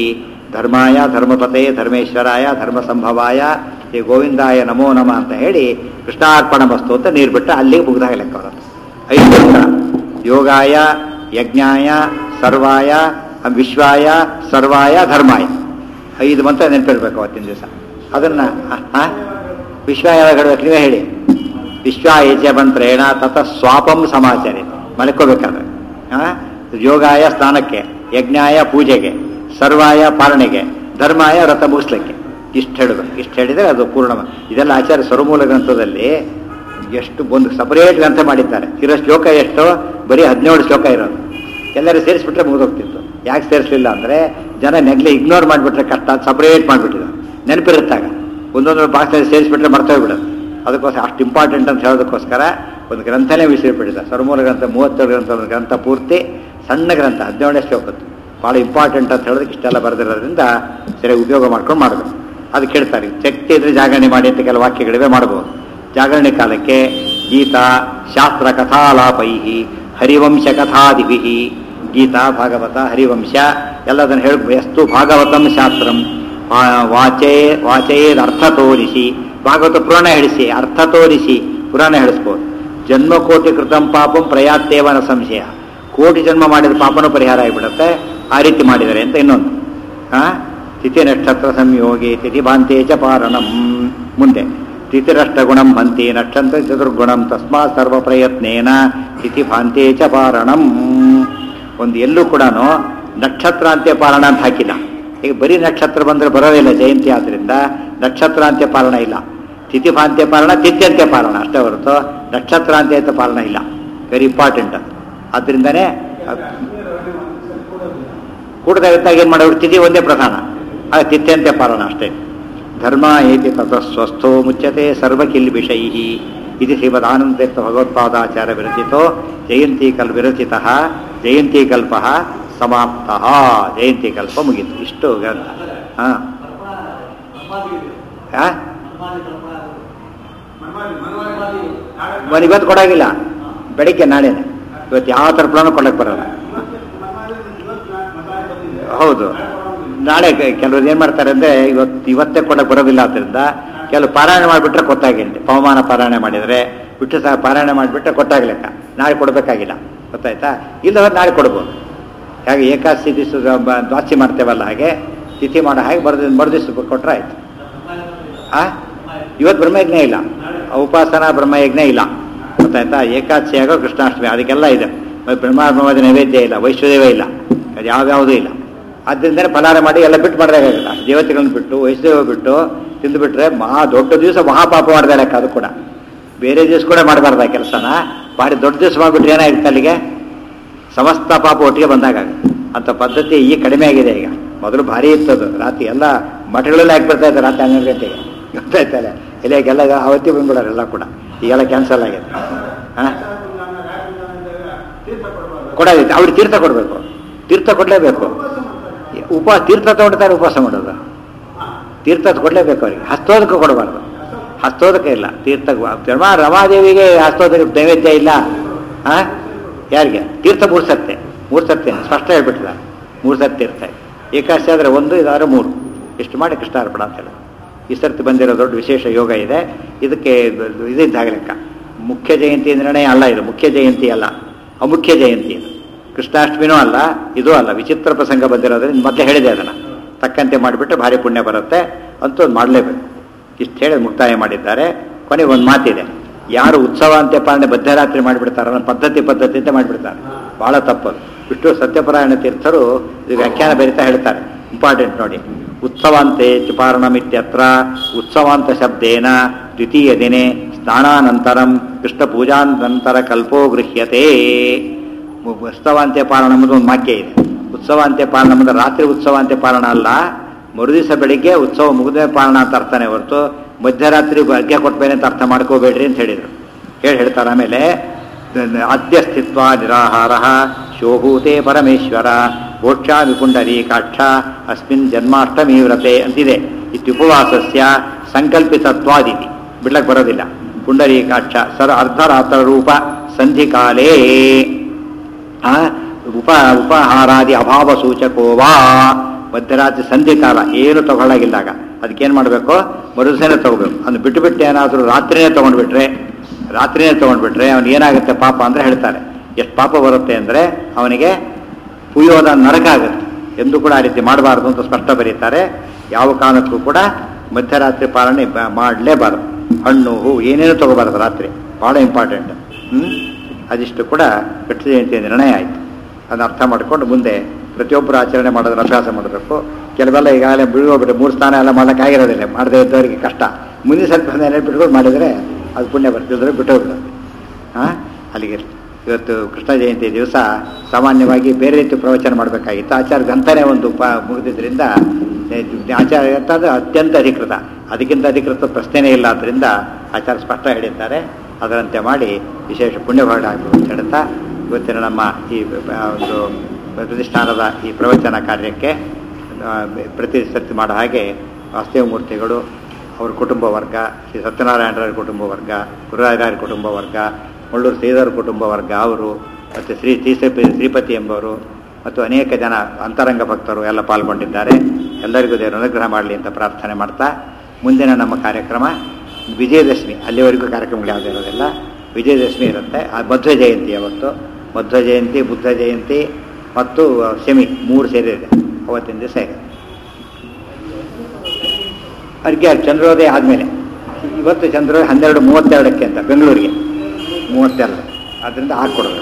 ಧರ್ಮಾಯ ಧರ್ಮಪತೆ ಧರ್ಮೇಶ್ವರಾಯ ಧರ್ಮ ಸಂಭವಾಯ ಶ್ರೀ ಗೋವಿಂದಾಯ ನಮೋ ನಮ ಅಂತ ಹೇಳಿ ಕೃಷ್ಣಾರ್ಪಣ ವಸ್ತು ಅಂತ ನೀರು ಬಿಟ್ಟು ಅಲ್ಲಿಗೆ ಮುಗ್ದಾಗ ಲೆಕ್ಕ ಬರುತ್ತೆ. 5 ಮಂತ್ರ: ಯೋಗಾಯ, ಯಜ್ಞಾಯ, ಸರ್ವಾಯ, ವಿಶ್ವಾಯ, ಸರ್ವಾಯ, ಧರ್ಮಾಯ. 5 ಮಂತ್ರ ನೆನಪಿರ್ಬೇಕು ಅವತ್ತಿನ ದಿವಸ. ಅದನ್ನ ವಿಶ್ವಾಯ ಹೇಳಬೇಕು, ನೀವೇ ಹೇಳಿ. ವಿಶ್ವಾಯಚ ಮಂತ್ರೇಣ ತತ ಸ್ವಾಪಂ ಸಮಾಚಾರಿ, ಮಲ್ಕೋಬೇಕಾದ್ರೆ. ಯೋಗಾಯ ಸ್ನಾನಕ್ಕೆ, ಯಜ್ಞಾಯ ಪೂಜೆಗೆ, ಸರ್ವಾಯ ಪಾಲನೆಗೆ, ಧರ್ಮಾಯ ವ್ರತ ಮುಗಿಸ್ಲಿಕ್ಕೆ. ಇಷ್ಟು ಹೇಳಬೇಕು. ಇಷ್ಟು ಹೇಳಿದರೆ ಅದು ಪೂರ್ಣ. ಇದೆಲ್ಲ ಆಚಾರ್ಯ ಸ್ವರಮೂಲ ಗ್ರಂಥದಲ್ಲಿ ಎಷ್ಟು ಒಂದು ಸಪರೇಟ್ ಗ್ರಂಥ ಮಾಡಿದ್ದಾರೆ. ಇರೋ ಶ್ಲೋಕ ಎಷ್ಟು? ಬರೀ 17 ಶ್ಲೋಕ ಇರೋದು. ಎಲ್ಲರೂ ಸೇರಿಸ್ಬಿಟ್ರೆ ಮುಗಿದೋಗ್ತಿತ್ತು. ಯಾಕೆ ಸೇರಿಸಲಿಲ್ಲ ಅಂದರೆ ಜನ ಇಗ್ನೋರ್ ಮಾಡಿಬಿಟ್ರೆ ಕಷ್ಟ, ಸಪರೇಟ್ ಮಾಡಿಬಿಟ್ಟಿದ್ದಾರೆ. ನೆನಪಿರುತ್ತಾಗ ಒಂದೊಂದು ಭಾಷೆಯಲ್ಲಿ ಸೇರಿಸ್ಬಿಟ್ರೆ ಮರ್ತೋಗ್ಬಿಡೋದು. ಅದಕ್ಕೋಸ್ಕರ ಅಷ್ಟು ಇಂಪಾರ್ಟೆಂಟ್ ಅಂತ ಹೇಳೋದಕ್ಕೋಸ್ಕರ ಒಂದು ಗ್ರಂಥನೇ ವಿಷಯಪಡಿದ್ದಾರೆ. ಸ್ವರಮೂಲ ಗ್ರಂಥ 32 ಗ್ರಂಥ, ಒಂದು ಗ್ರಂಥ ಪೂರ್ತಿ ಸಣ್ಣ ಗ್ರಂಥ, 17 ಶ್ಲೋಕದ್ದು. ಭಾಳ ಇಂಪಾರ್ಟೆಂಟ್ ಅಂತ ಹೇಳೋದಕ್ಕೆ ಇಷ್ಟೆಲ್ಲ ಬರೆದಿರೋದ್ರಿಂದ ಸರಿಯಾಗಿ ಉಪಯೋಗ ಮಾಡ್ಕೊಂಡು ಮಾಡಬೇಕು. ಅದಕ್ಕೆ ಹೇಳ್ತಾರೆ, ಶಕ್ತಿ ಇದ್ರೆ ಜಾಗರಣೆ ಮಾಡಿ ಅಂತ ಕೆಲವು ವಾಕ್ಯಗಳಿವೆ, ಮಾಡ್ಬೋದು. ಜಾಗರಣೆ ಕಾಲಕ್ಕೆ ಗೀತಾ ಶಾಸ್ತ್ರ ಕಥಾಲಾಪೈ ಹರಿವಂಶ ಕಥಾದಿಭಿ, ಗೀತಾ ಭಾಗವತ ಹರಿವಂಶ ಎಲ್ಲದನ್ನು ಹೇಳಬೇಕು. ಎಸ್ತು ಭಾಗವತಂ ಶಾಸ್ತ್ರಂ ವಾಚೇದ್ ಅರ್ಥ ತೋರಿಸಿ, ಭಾಗವತ ಪುರಾಣ ಹೇಳಿಸಿ, ಅರ್ಥ ತೋರಿಸಿ ಪುರಾಣ ಹೇಳಿಸ್ಬೋದು. ಜನ್ಮಕೋಟಿ ಕೃತಂ ಪಾಪಂ ಪ್ರಯಾತ್ತೇವನ ಸಂಶಯ, ಕೋಟಿ ಜನ್ಮ ಮಾಡಿದ ಪಾಪನೂ ಪರಿಹಾರ ಆಗಿಬಿಡುತ್ತೆ ಆ ರೀತಿ ಮಾಡಿದ್ದಾರೆ ಅಂತ ಇನ್ನೊಂದು. ತಿಥಿ ನಕ್ಷತ್ರ ಸಂಯೋಗಿ ತಿಥಿ ಭಾಂತೆ ಚ ಪಾರಣಂ. ಮುಂದೆ ತಿಥಿರಷ್ಟ ಗುಣಂ ಭಂತಿ ನಕ್ಷತ್ರ ಚತುರ್ಗುಣಂ ತಸ್ಮಾತ್ ಸರ್ವ ಪ್ರಯತ್ನೇನ ತಿಥಿ ಭಾಂತೆ ಚ ಪಾರಣಂ. ಒಂದು ಎಲ್ಲೂ ಕೂಡ ನಕ್ಷತ್ರಾಂತ್ಯ ಪಾರಣ ಅಂತ ಹಾಕಿಲ್ಲ. ಈಗ ಬರೀ ನಕ್ಷತ್ರ ಬಂದರೆ ಬರೋದಿಲ್ಲ ಜಯಂತಿ, ಆದ್ರಿಂದ ನಕ್ಷತ್ರಾಂತ್ಯ ಪಾರಣ ಇಲ್ಲ. ತಿಥಿ ಭಾಂತ್ಯ ಪಾರಣ, ತಿಥ್ಯಂತ್ಯ ಪಾರಣ ಅಷ್ಟೇ ಹೊರತು ನಕ್ಷತ್ರಾಂತ್ಯ ಅಂತ ಪಾರಣ ಇಲ್ಲ. ವೆರಿ ಇಂಪಾರ್ಟೆಂಟ್ ಅದು. ಆದ್ರಿಂದನೇ ಕೂಡದ ಇದ್ದಾಗ ಏನು ಮಾಡೋರು, ತಿಥಿ ಒಂದೇ ಪ್ರಧಾನ, ಆಗ ತಿಥ್ಯಂತ್ಯ ಪಾರಣ ಅಷ್ಟೇ. ಧರ್ಮ ಏತಿ ತತ ಸ್ವಸ್ಥೋ ಮುಚ್ಯತೆ ಸರ್ವಕಿಲ್ ವಿಷೈ ಇದು ಶ್ರೀಮದಾನಂದತೀರ್ಥ ಭಗವತ್ಪಾದಾಚಾರ್ಯ ವಿರಚಿತೋ ಜಯಂತಿ ವಿರಚಿತ ಜಯಂತಿ ಕಲ್ಪ ಸಮಾಪ್ತ. ಜಯಂತಿ ಕಲ್ಪ ಮುಗೀತು. ಇಷ್ಟು ಗ್ರಂಥ. ಇವತ್ತು ಕೊಡಾಗಿಲ್ಲ, ಬೆಳಿಗ್ಗೆ ನಾಳೆನೆ. ಇವತ್ತು ಯಾವ ಥರ ಪ್ಲಾನ್ ಕೊಡಕ್ಕೆ ಬರಲ್ಲ. ಹೌದು, ನಾಳೆ ಕೆಲವರು ಏನು ಮಾಡ್ತಾರೆ ಅಂದರೆ ಇವತ್ತೇ ಕೊಡಕ್ಕೆ ಬರೋದಿಲ್ಲ. ಆದ್ದರಿಂದ ಕೆಲವು ಪಾರಾಯಣ ಮಾಡಿಬಿಟ್ರೆ ಗೊತ್ತಾಗೇಂಟಿ. ಪವಮಾನ ಪಾರಾಯಣ ಮಾಡಿದರೆ ಬಿಟ್ಟು ಸಹ ಪಾರಾಯಣ ಮಾಡಿಬಿಟ್ರೆ ಗೊತ್ತಾಗ್ಲಿಕ್ಕ, ನಾಳೆ ಕೊಡಬೇಕಾಗಿಲ್ಲ. ಗೊತ್ತಾಯ್ತಾ? ಇಲ್ಲದ್ರೆ ನಾಳೆ ಕೊಡ್ಬೋದು. ಹಾಗೆ ಏಕಾದಶಿ ದಿವಸ ದ್ವಾಸಿ ಮಾಡ್ತೇವಲ್ಲ, ಹಾಗೆ ತಿಥಿ ಮಾಡೋ ಹಾಗೆ ಮರುದಿವ್ಸ ಕೊಟ್ಟರೆ ಆಯ್ತು. ಇವತ್ತು ಬ್ರಹ್ಮಯಜ್ಞ ಇಲ್ಲ, ಉಪಾಸನಾ ಬ್ರಹ್ಮಯಜ್ಞ ಇಲ್ಲ. ಗೊತ್ತಾಯ್ತಾ? ಏಕಾದಶಿ ಆಗೋ ಕೃಷ್ಣಾಷ್ಟಮಿ ಅದಕ್ಕೆಲ್ಲ ಇದೆ. ಬ್ರಹ್ಮಾತ್ಮವಾದ ನೈವೇದ್ಯ ಇಲ್ಲ, ವೈಶ್ವದೇವ ಇಲ್ಲ, ಅದು ಯಾವ್ಯಾವುದೂ ಇಲ್ಲ. ಆದ್ದರಿಂದ ಫಲಾರ ಮಾಡಿ ಎಲ್ಲ ಬಿಟ್ಟು ಮಾಡಿದಾಗಲ್ಲ. ದೇವತೆಗಳನ್ನು ಬಿಟ್ಟು ವೈಷ್ಣವ ಬಿಟ್ಟು ತಿಂದುಬಿಟ್ರೆ ದೊಡ್ಡ ದಿವಸ ಮಹಾಪಾಪ ಮಾಡಿದ ಲೆಕ್ಕ. ಅದು ಕೂಡ ಬೇರೆ ದಿವಸ ಕೂಡ ಮಾಡಬಾರ್ದ ಕೆಲಸನ. ಭಾರಿ ದೊಡ್ಡ ದಿವಸ ಮಾಡಿಬಿಟ್ರೆ ಏನಾಗಿರುತ್ತೆ, ಅಲ್ಲಿಗೆ ಸಮಸ್ತ ಪಾಪ ಒಟ್ಟಿಗೆ ಬಂದಾಗ ಅಂತ ಪದ್ಧತಿ ಈಗ ಕಡಿಮೆ ಆಗಿದೆ. ಈಗ ಮೊದಲು ಭಾರಿ ಇರ್ತದು. ರಾತ್ರಿ ಎಲ್ಲ ಮಠಗಳಲ್ಲಿ ಹಾಕಿಬಿಡ್ತಾ ಇದ್ದಾರೆ ರಾತ್ರಿ 12 ಗಂಟೆಗೆ. ಗೊತ್ತಾಯ್ತಲ್ಲ, ಇಲ್ಲಿಗೆಲ್ಲ ಅವತ್ತಿ ಬಂದ್ಬಿಡೋರು ಎಲ್ಲ ಕೂಡ. ಈಗೆಲ್ಲ ಕ್ಯಾನ್ಸಲ್ ಆಗಿದೆ. ಕೊಡೋದೈತೆ, ಅವ್ರಿಗೆ ತೀರ್ಥ ಕೊಡಬೇಕು. ತೀರ್ಥ ಕೊಡಲೇಬೇಕು. ತೀರ್ಥ ತಗೊಂಡ್ತಾರೆ ಉಪವಾಸ ಮಾಡೋದು. ತೀರ್ಥ ಕೊಡಲೇಬೇಕು ಅವ್ರಿಗೆ. ಹಸ್ತೋದಕ್ಕೆ ಕೊಡಬಾರ್ದು. ಹಸ್ತೋದಕ್ಕೆ ಇಲ್ಲ, ತೀರ್ಥ. ರಮಾದೇವಿಗೆ ಹಸ್ತೋದಕ್ಕೆ ನೈವೇದ್ಯ ಇಲ್ಲ. ಯಾರಿಗೆ? ತೀರ್ಥ 3 ಸತ್ಯ ಸ್ಪಷ್ಟ ಹೇಳ್ಬಿಟ್ಟಿದ್ದಾರೆ. 3 ಸತ್ಯ ತೀರ್ಥ. ಏಕಾದಶಿ ಆದರೆ 1, ಇದಾದ್ರೆ 3. ಇಷ್ಟು ಮಾಡಿ ಕೃಷ್ಣಾರ್ಪಣ ಅಂತ ಹೇಳಿ. ಈ ಸರ್ತಿ ಬಂದಿರೋ ದೊಡ್ಡ ವಿಶೇಷ ಯೋಗ ಇದೆ. ಇದಕ್ಕೆ ಇದಿದ್ದಾಗ ಲೆಕ್ಕ. ಮುಖ್ಯ ಜಯಂತಿ ನಿರ್ಣಯ ಅಲ್ಲ ಇದು. ಮುಖ್ಯ ಜಯಂತಿ ಅಲ್ಲ, ಅಮುಖ್ಯ ಜಯಂತಿ ಇದು. ಕೃಷ್ಣಾಷ್ಟಮಿನೂ ಅಲ್ಲ, ಇದೂ ಅಲ್ಲ. ವಿಚಿತ್ರ ಪ್ರಸಂಗ ಬಂದಿರೋದ್ರಿಂದ ಮೊದಲೇ ಹೇಳಿದೆ, ಅದನ್ನು ತಕ್ಕಂತೆ ಮಾಡಿಬಿಟ್ರೆ ಭಾರಿ ಪುಣ್ಯ ಬರುತ್ತೆ ಅಂತೂ ಅದು ಮಾಡಲೇಬೇಕು. ಇಷ್ಟು ಹೇಳಿ ಮುಕ್ತಾಯ ಮಾಡಿದ್ದಾರೆ. ಕೊನೆಗೆ ಒಂದು ಮಾತಿದೆ, ಯಾರು ಉತ್ಸವ ಅಂತೆ ಪಾಲನೆ ಮಧ್ಯರಾತ್ರಿ ಮಾಡಿಬಿಡ್ತಾರೆ ಅನ್ನೋ ಪದ್ಧತಿ ಅಂತ ಮಾಡಿಬಿಡ್ತಾರೆ. ಭಾಳ ತಪ್ಪದು. ವಿಷ್ಣು ಸತ್ಯಪರಾಯಣ ತೀರ್ಥರು ಇದು ವ್ಯಾಖ್ಯಾನ ಬರಿತಾ ಹೇಳ್ತಾರೆ. ಇಂಪಾರ್ಟೆಂಟ್ ನೋಡಿ. ಉತ್ಸವಾಂತೆ ಪಾರಣಮಿತ್ಯತ್ರ ಉತ್ಸವಾಂತ ಶಬ್ದೇನ ದ್ವಿತೀಯ ದಿನೇ ಸ್ನಾನಾನಂತರಂ ಕೃಷ್ಣ ಪೂಜಾನಂತರ ಕಲ್ಪೋ ಗೃಹ್ಯತೆ. ಉತ್ಸವಾಂತ್ಯ ಪಾರಣ ಎಂಬುದು ಒಂದು ವಾಕ್ಯ ಇದೆ. ಉತ್ಸವಾಂತ್ಯ ಪಾರಣ ಎಂಬುದು ರಾತ್ರಿ ಉತ್ಸವಾಂತ್ಯ ಪಾರಣ ಅಲ್ಲ, ಮರುದಿವಸ ಬೆಳಿಗ್ಗೆ ಉತ್ಸವ ಮುಗಿದ ಪಾರಣ ಅಂತ ಅರ್ಥನೇ ಹೊರತು ಮಧ್ಯರಾತ್ರಿ ಅರ್ಘ್ಯ ಕೊಟ್ಬೇನೆ ಅಂತ ಅರ್ಥ ಮಾಡ್ಕೋಬೇಡ್ರಿ ಅಂತ ಹೇಳಿದರು. ಹೇಳ್ತಾರೆ ಆಮೇಲೆ, ಅದ್ಯ ಸ್ಥಿತ್ವ ನಿರಾಹಾರ ಶೋಭೂತೆ ಪರಮೇಶ್ವರ ಗೋಕ್ಷಾ ವಿಪುಂಡರೀಕಾಕ್ಷ ಅಸ್ಮಿನ್ ಜನ್ಮಾಷ್ಟಮಿ ವ್ರತೆ ಅಂತಿದೆ. ಇತ್ಯುಪವಾಸಸ್ಯ ಸಂಕಲ್ಪಿತತ್ವಾದಿತಿ. ಬಿಡ್ಲಕ್ಕೆ ಬರೋದಿಲ್ಲ. ಪುಂಡರೀಕಾಕ್ಷ ಅರ್ಧರಾತ್ರ ರೂಪ ಸಂಧಿಕಾಲೇ ಉಪಹಾರಾದಿ ಅಭಾವ ಸೂಚಕೋವಾ. ಮಧ್ಯರಾತ್ರಿ ಸಂಧಿ ಕಾಲ ಏನು ತಗೊಳ್ಳಾಗಿಲ್ದಾಗ ಅದಕ್ಕೇನು ಮಾಡಬೇಕು, ಮರುದಿವಸನೇ ತಗೋಬೇಕು. ಅದನ್ನು ಬಿಟ್ಟು ಏನಾದರೂ ರಾತ್ರಿನೇ ತೊಗೊಂಡ್ಬಿಟ್ರೆ ಅವನಿಗೆ ಏನಾಗುತ್ತೆ ಪಾಪ ಅಂದರೆ ಹೇಳ್ತಾರೆ, ಎಷ್ಟು ಪಾಪ ಬರುತ್ತೆ ಅಂದರೆ ಅವನಿಗೆ ಪುಯೋದ ನರಕ ಆಗುತ್ತೆ. ಎಂದು ಕೂಡ ಆ ರೀತಿ ಮಾಡಬಾರ್ದು ಅಂತ ಸ್ಪಷ್ಟ ಬರೀತಾರೆ. ಯಾವ ಕಾರಣಕ್ಕೂ ಕೂಡ ಮಧ್ಯರಾತ್ರಿ ಪಾಲನೆ ಮಾಡಲೇಬಾರದು. ಹಣ್ಣು ಹೂವು ಏನೇನು ತಗೋಬಾರದು ರಾತ್ರಿ, ಭಾಳ ಇಂಪಾರ್ಟೆಂಟ್. ಅದಿಷ್ಟು ಕೂಡ ಕೃಷ್ಣ ಜಯಂತಿಯ ನಿರ್ಣಯ ಆಯಿತು. ಅದನ್ನ ಅರ್ಥ ಮಾಡಿಕೊಂಡು ಮುಂದೆ ಪ್ರತಿಯೊಬ್ಬರು ಆಚರಣೆ ಮಾಡೋದನ್ನು ಅಭ್ಯಾಸ ಮಾಡಬೇಕು. ಕೆಲವೆಲ್ಲ ಈಗಾಗಲೇ ಬಿಡುವೊಬ್ಬರು 3 ಸ್ಥಾನ ಎಲ್ಲ ಮಾಡೋಕ್ಕಾಗಿರೋದಿಲ್ಲ, ಮಾಡದೇ ಇದ್ದವರಿಗೆ ಕಷ್ಟ. ಮುಂದಿನ ಸ್ವಲ್ಪ ಬಿಟ್ಕೊಂಡು ಮಾಡಿದರೆ ಅದು ಪುಣ್ಯ ಬರ್ತಿದ್ರೆ ಬಿಟ್ಟೋಗ್ಬಿಡೋದು. ಅಲ್ಲಿಗೆ ಇವತ್ತು ಕೃಷ್ಣ ಜಯಂತಿ ದಿವಸ ಸಾಮಾನ್ಯವಾಗಿ ಬೇರೆ ರೀತಿ ಪ್ರವಚನ ಮಾಡಬೇಕಾಗಿತ್ತು. ಆಚಾರ ಗ್ರಂಥನೇ ಒಂದು ಮುಗಿದಿದ್ದರಿಂದ ಆಚಾರ ಗ್ರಂಥ ಅದು ಅತ್ಯಂತ ಅಧಿಕೃತ, ಅದಕ್ಕಿಂತ ಅಧಿಕೃತ ಪ್ರಶ್ನೆನೇ ಇಲ್ಲ. ಆದ್ದರಿಂದ ಆಚಾರ ಸ್ಪಷ್ಟ ಹೇಳಿದ್ದಾರೆ. ಅದರಂತೆ ಮಾಡಿ ವಿಶೇಷ ಪುಣ್ಯಭಾಗಬೇಕು ಅಂತ ಹೇಳ್ತಾ ಇವತ್ತಿನ ನಮ್ಮ ಈ ಒಂದು ಪ್ರತಿಷ್ಠಾನದ ಈ ಪ್ರವಚನ ಕಾರ್ಯಕ್ಕೆ ಪ್ರತಿ ಸರ್ತಿ ಮಾಡೋ ಹಾಗೆ ವಾಸ್ತವ ಮೂರ್ತಿಗಳು, ಅವ್ರ ಕುಟುಂಬ ವರ್ಗ, ಶ್ರೀ ಸತ್ಯನಾರಾಯಣರ ಕುಟುಂಬ ವರ್ಗ, ಗುರುರಾಜರ ಕುಟುಂಬ ವರ್ಗ, ಮುಳ್ಳೂರು ಶ್ರೀಧರ ಕುಟುಂಬ ವರ್ಗ ಅವರು, ಮತ್ತು ಶ್ರೀಪತಿ ಎಂಬವರು, ಮತ್ತು ಅನೇಕ ಜನ ಅಂತರಂಗ ಭಕ್ತರು ಎಲ್ಲ ಪಾಲ್ಗೊಂಡಿದ್ದಾರೆ. ಎಲ್ಲರಿಗೂ ದೇವರು ಅನುಗ್ರಹ ಮಾಡಲಿ ಅಂತ ಪ್ರಾರ್ಥನೆ ಮಾಡ್ತಾ, ಮುಂದಿನ ನಮ್ಮ ಕಾರ್ಯಕ್ರಮ ವಿಜಯದಶಮಿ. ಅಲ್ಲಿವರೆಗೂ ಕಾರ್ಯಕ್ರಮಗಳು ಯಾವುದೇ ಇರೋದಿಲ್ಲ. ವಿಜಯದಶಮಿ ಇರುತ್ತೆ. ಆ ಮಧ್ವ ಜಯಂತಿ ಅವತ್ತು, ಮಧ್ವ ಜಯಂತಿ, ಬುದ್ಧ ಜಯಂತಿ ಮತ್ತು ಶಮಿ 3 ಸೇರಿದೆ. ಅವತ್ತಿನ ದಿವಸ ಇದೆ ಅರ್ಘ್ಯ ಚಂದ್ರೋದಯ ಆದಮೇಲೆ. ಇವತ್ತು ಚಂದ್ರೋದಯ 12:32 ಅಂತ ಬೆಂಗಳೂರಿಗೆ 32. ಅದರಿಂದ ಹಾಕ್ಕೊಡೋದು.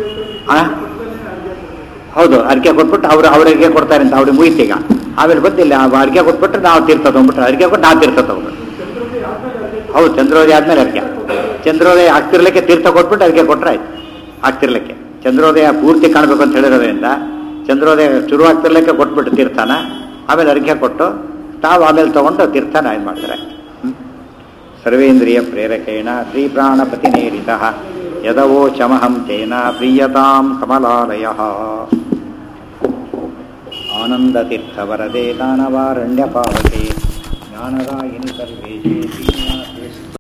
ಹೌದು, ಅರ್ಘ್ಯ ಕೊಟ್ಬಿಟ್ಟು ಅವ್ರಿಗೆ ಕೊಡ್ತಾರೆ ಅಂತ ಅವ್ರಿಗೆ ಮುಗಿತೀಗ. ಆಮೇಲೆ ಗೊತ್ತಿಲ್ಲ, ಅರ್ಘ್ಯ ಕೊಟ್ಬಿಟ್ರೆ ನಾವು ತೀರ್ಥ ತೊಗೊಂಡ್ಬಿಟ್ರೆ, ಅರ್ಘ್ಯ ಕೊಟ್ಟು ನಾವು ತೀರ್ಥ ತೊಗೊಂಡ್ಬಿಟ್ಟು. ಹೌದು, ಚಂದ್ರೋದಯ ಆದ್ಮೇಲೆ ಅರ್ಘ್ಯ. ಚಂದ್ರೋದಯ ಆಗ್ತಿರ್ಲಿಕ್ಕೆ ತೀರ್ಥ ಕೊಟ್ಬಿಟ್ಟು ಅರ್ಘ್ಯ ಕೊಟ್ಟರೆ ಆಯ್ತು. ಆಗ್ತಿರ್ಲಿಕ್ಕೆ ಚಂದ್ರೋದಯ ಪೂರ್ತಿ ಕಾಣಬೇಕು ಅಂತ ಹೇಳಿರೋದ್ರಿಂದ ಚಂದ್ರೋದಯ ಶುರು ಆಗ್ತಿರ್ಲಿಕ್ಕೆ ಕೊಟ್ಬಿಟ್ಟು ತೀರ್ಥನ, ಆಮೇಲೆ ಅರ್ಘ್ಯ ಕೊಟ್ಟು ತಾವು ಆಮೇಲೆ ತಗೊಂಡು ತೀರ್ಥನ ಏನು ಮಾಡ್ತಾರೆ. ಸರ್ವೇಂದ್ರಿಯ ಪ್ರೇರಕೇಣ ಶ್ರೀ ಪ್ರಾಣಪತಿ ನೇರಿತ ಯದವೋ ಚಮಹಂ ತೇನ ಪ್ರೀಯತಾಂ ಕಮಲಾಲಯ. ಆನಂದತೀರ್ಥವರದೆ ದಾನವಾರಣ್ಯ ಪಾವಕೆ ಜ್ಞಾನದಾಯಿನಿ ಸರ್ವೇಶೇ.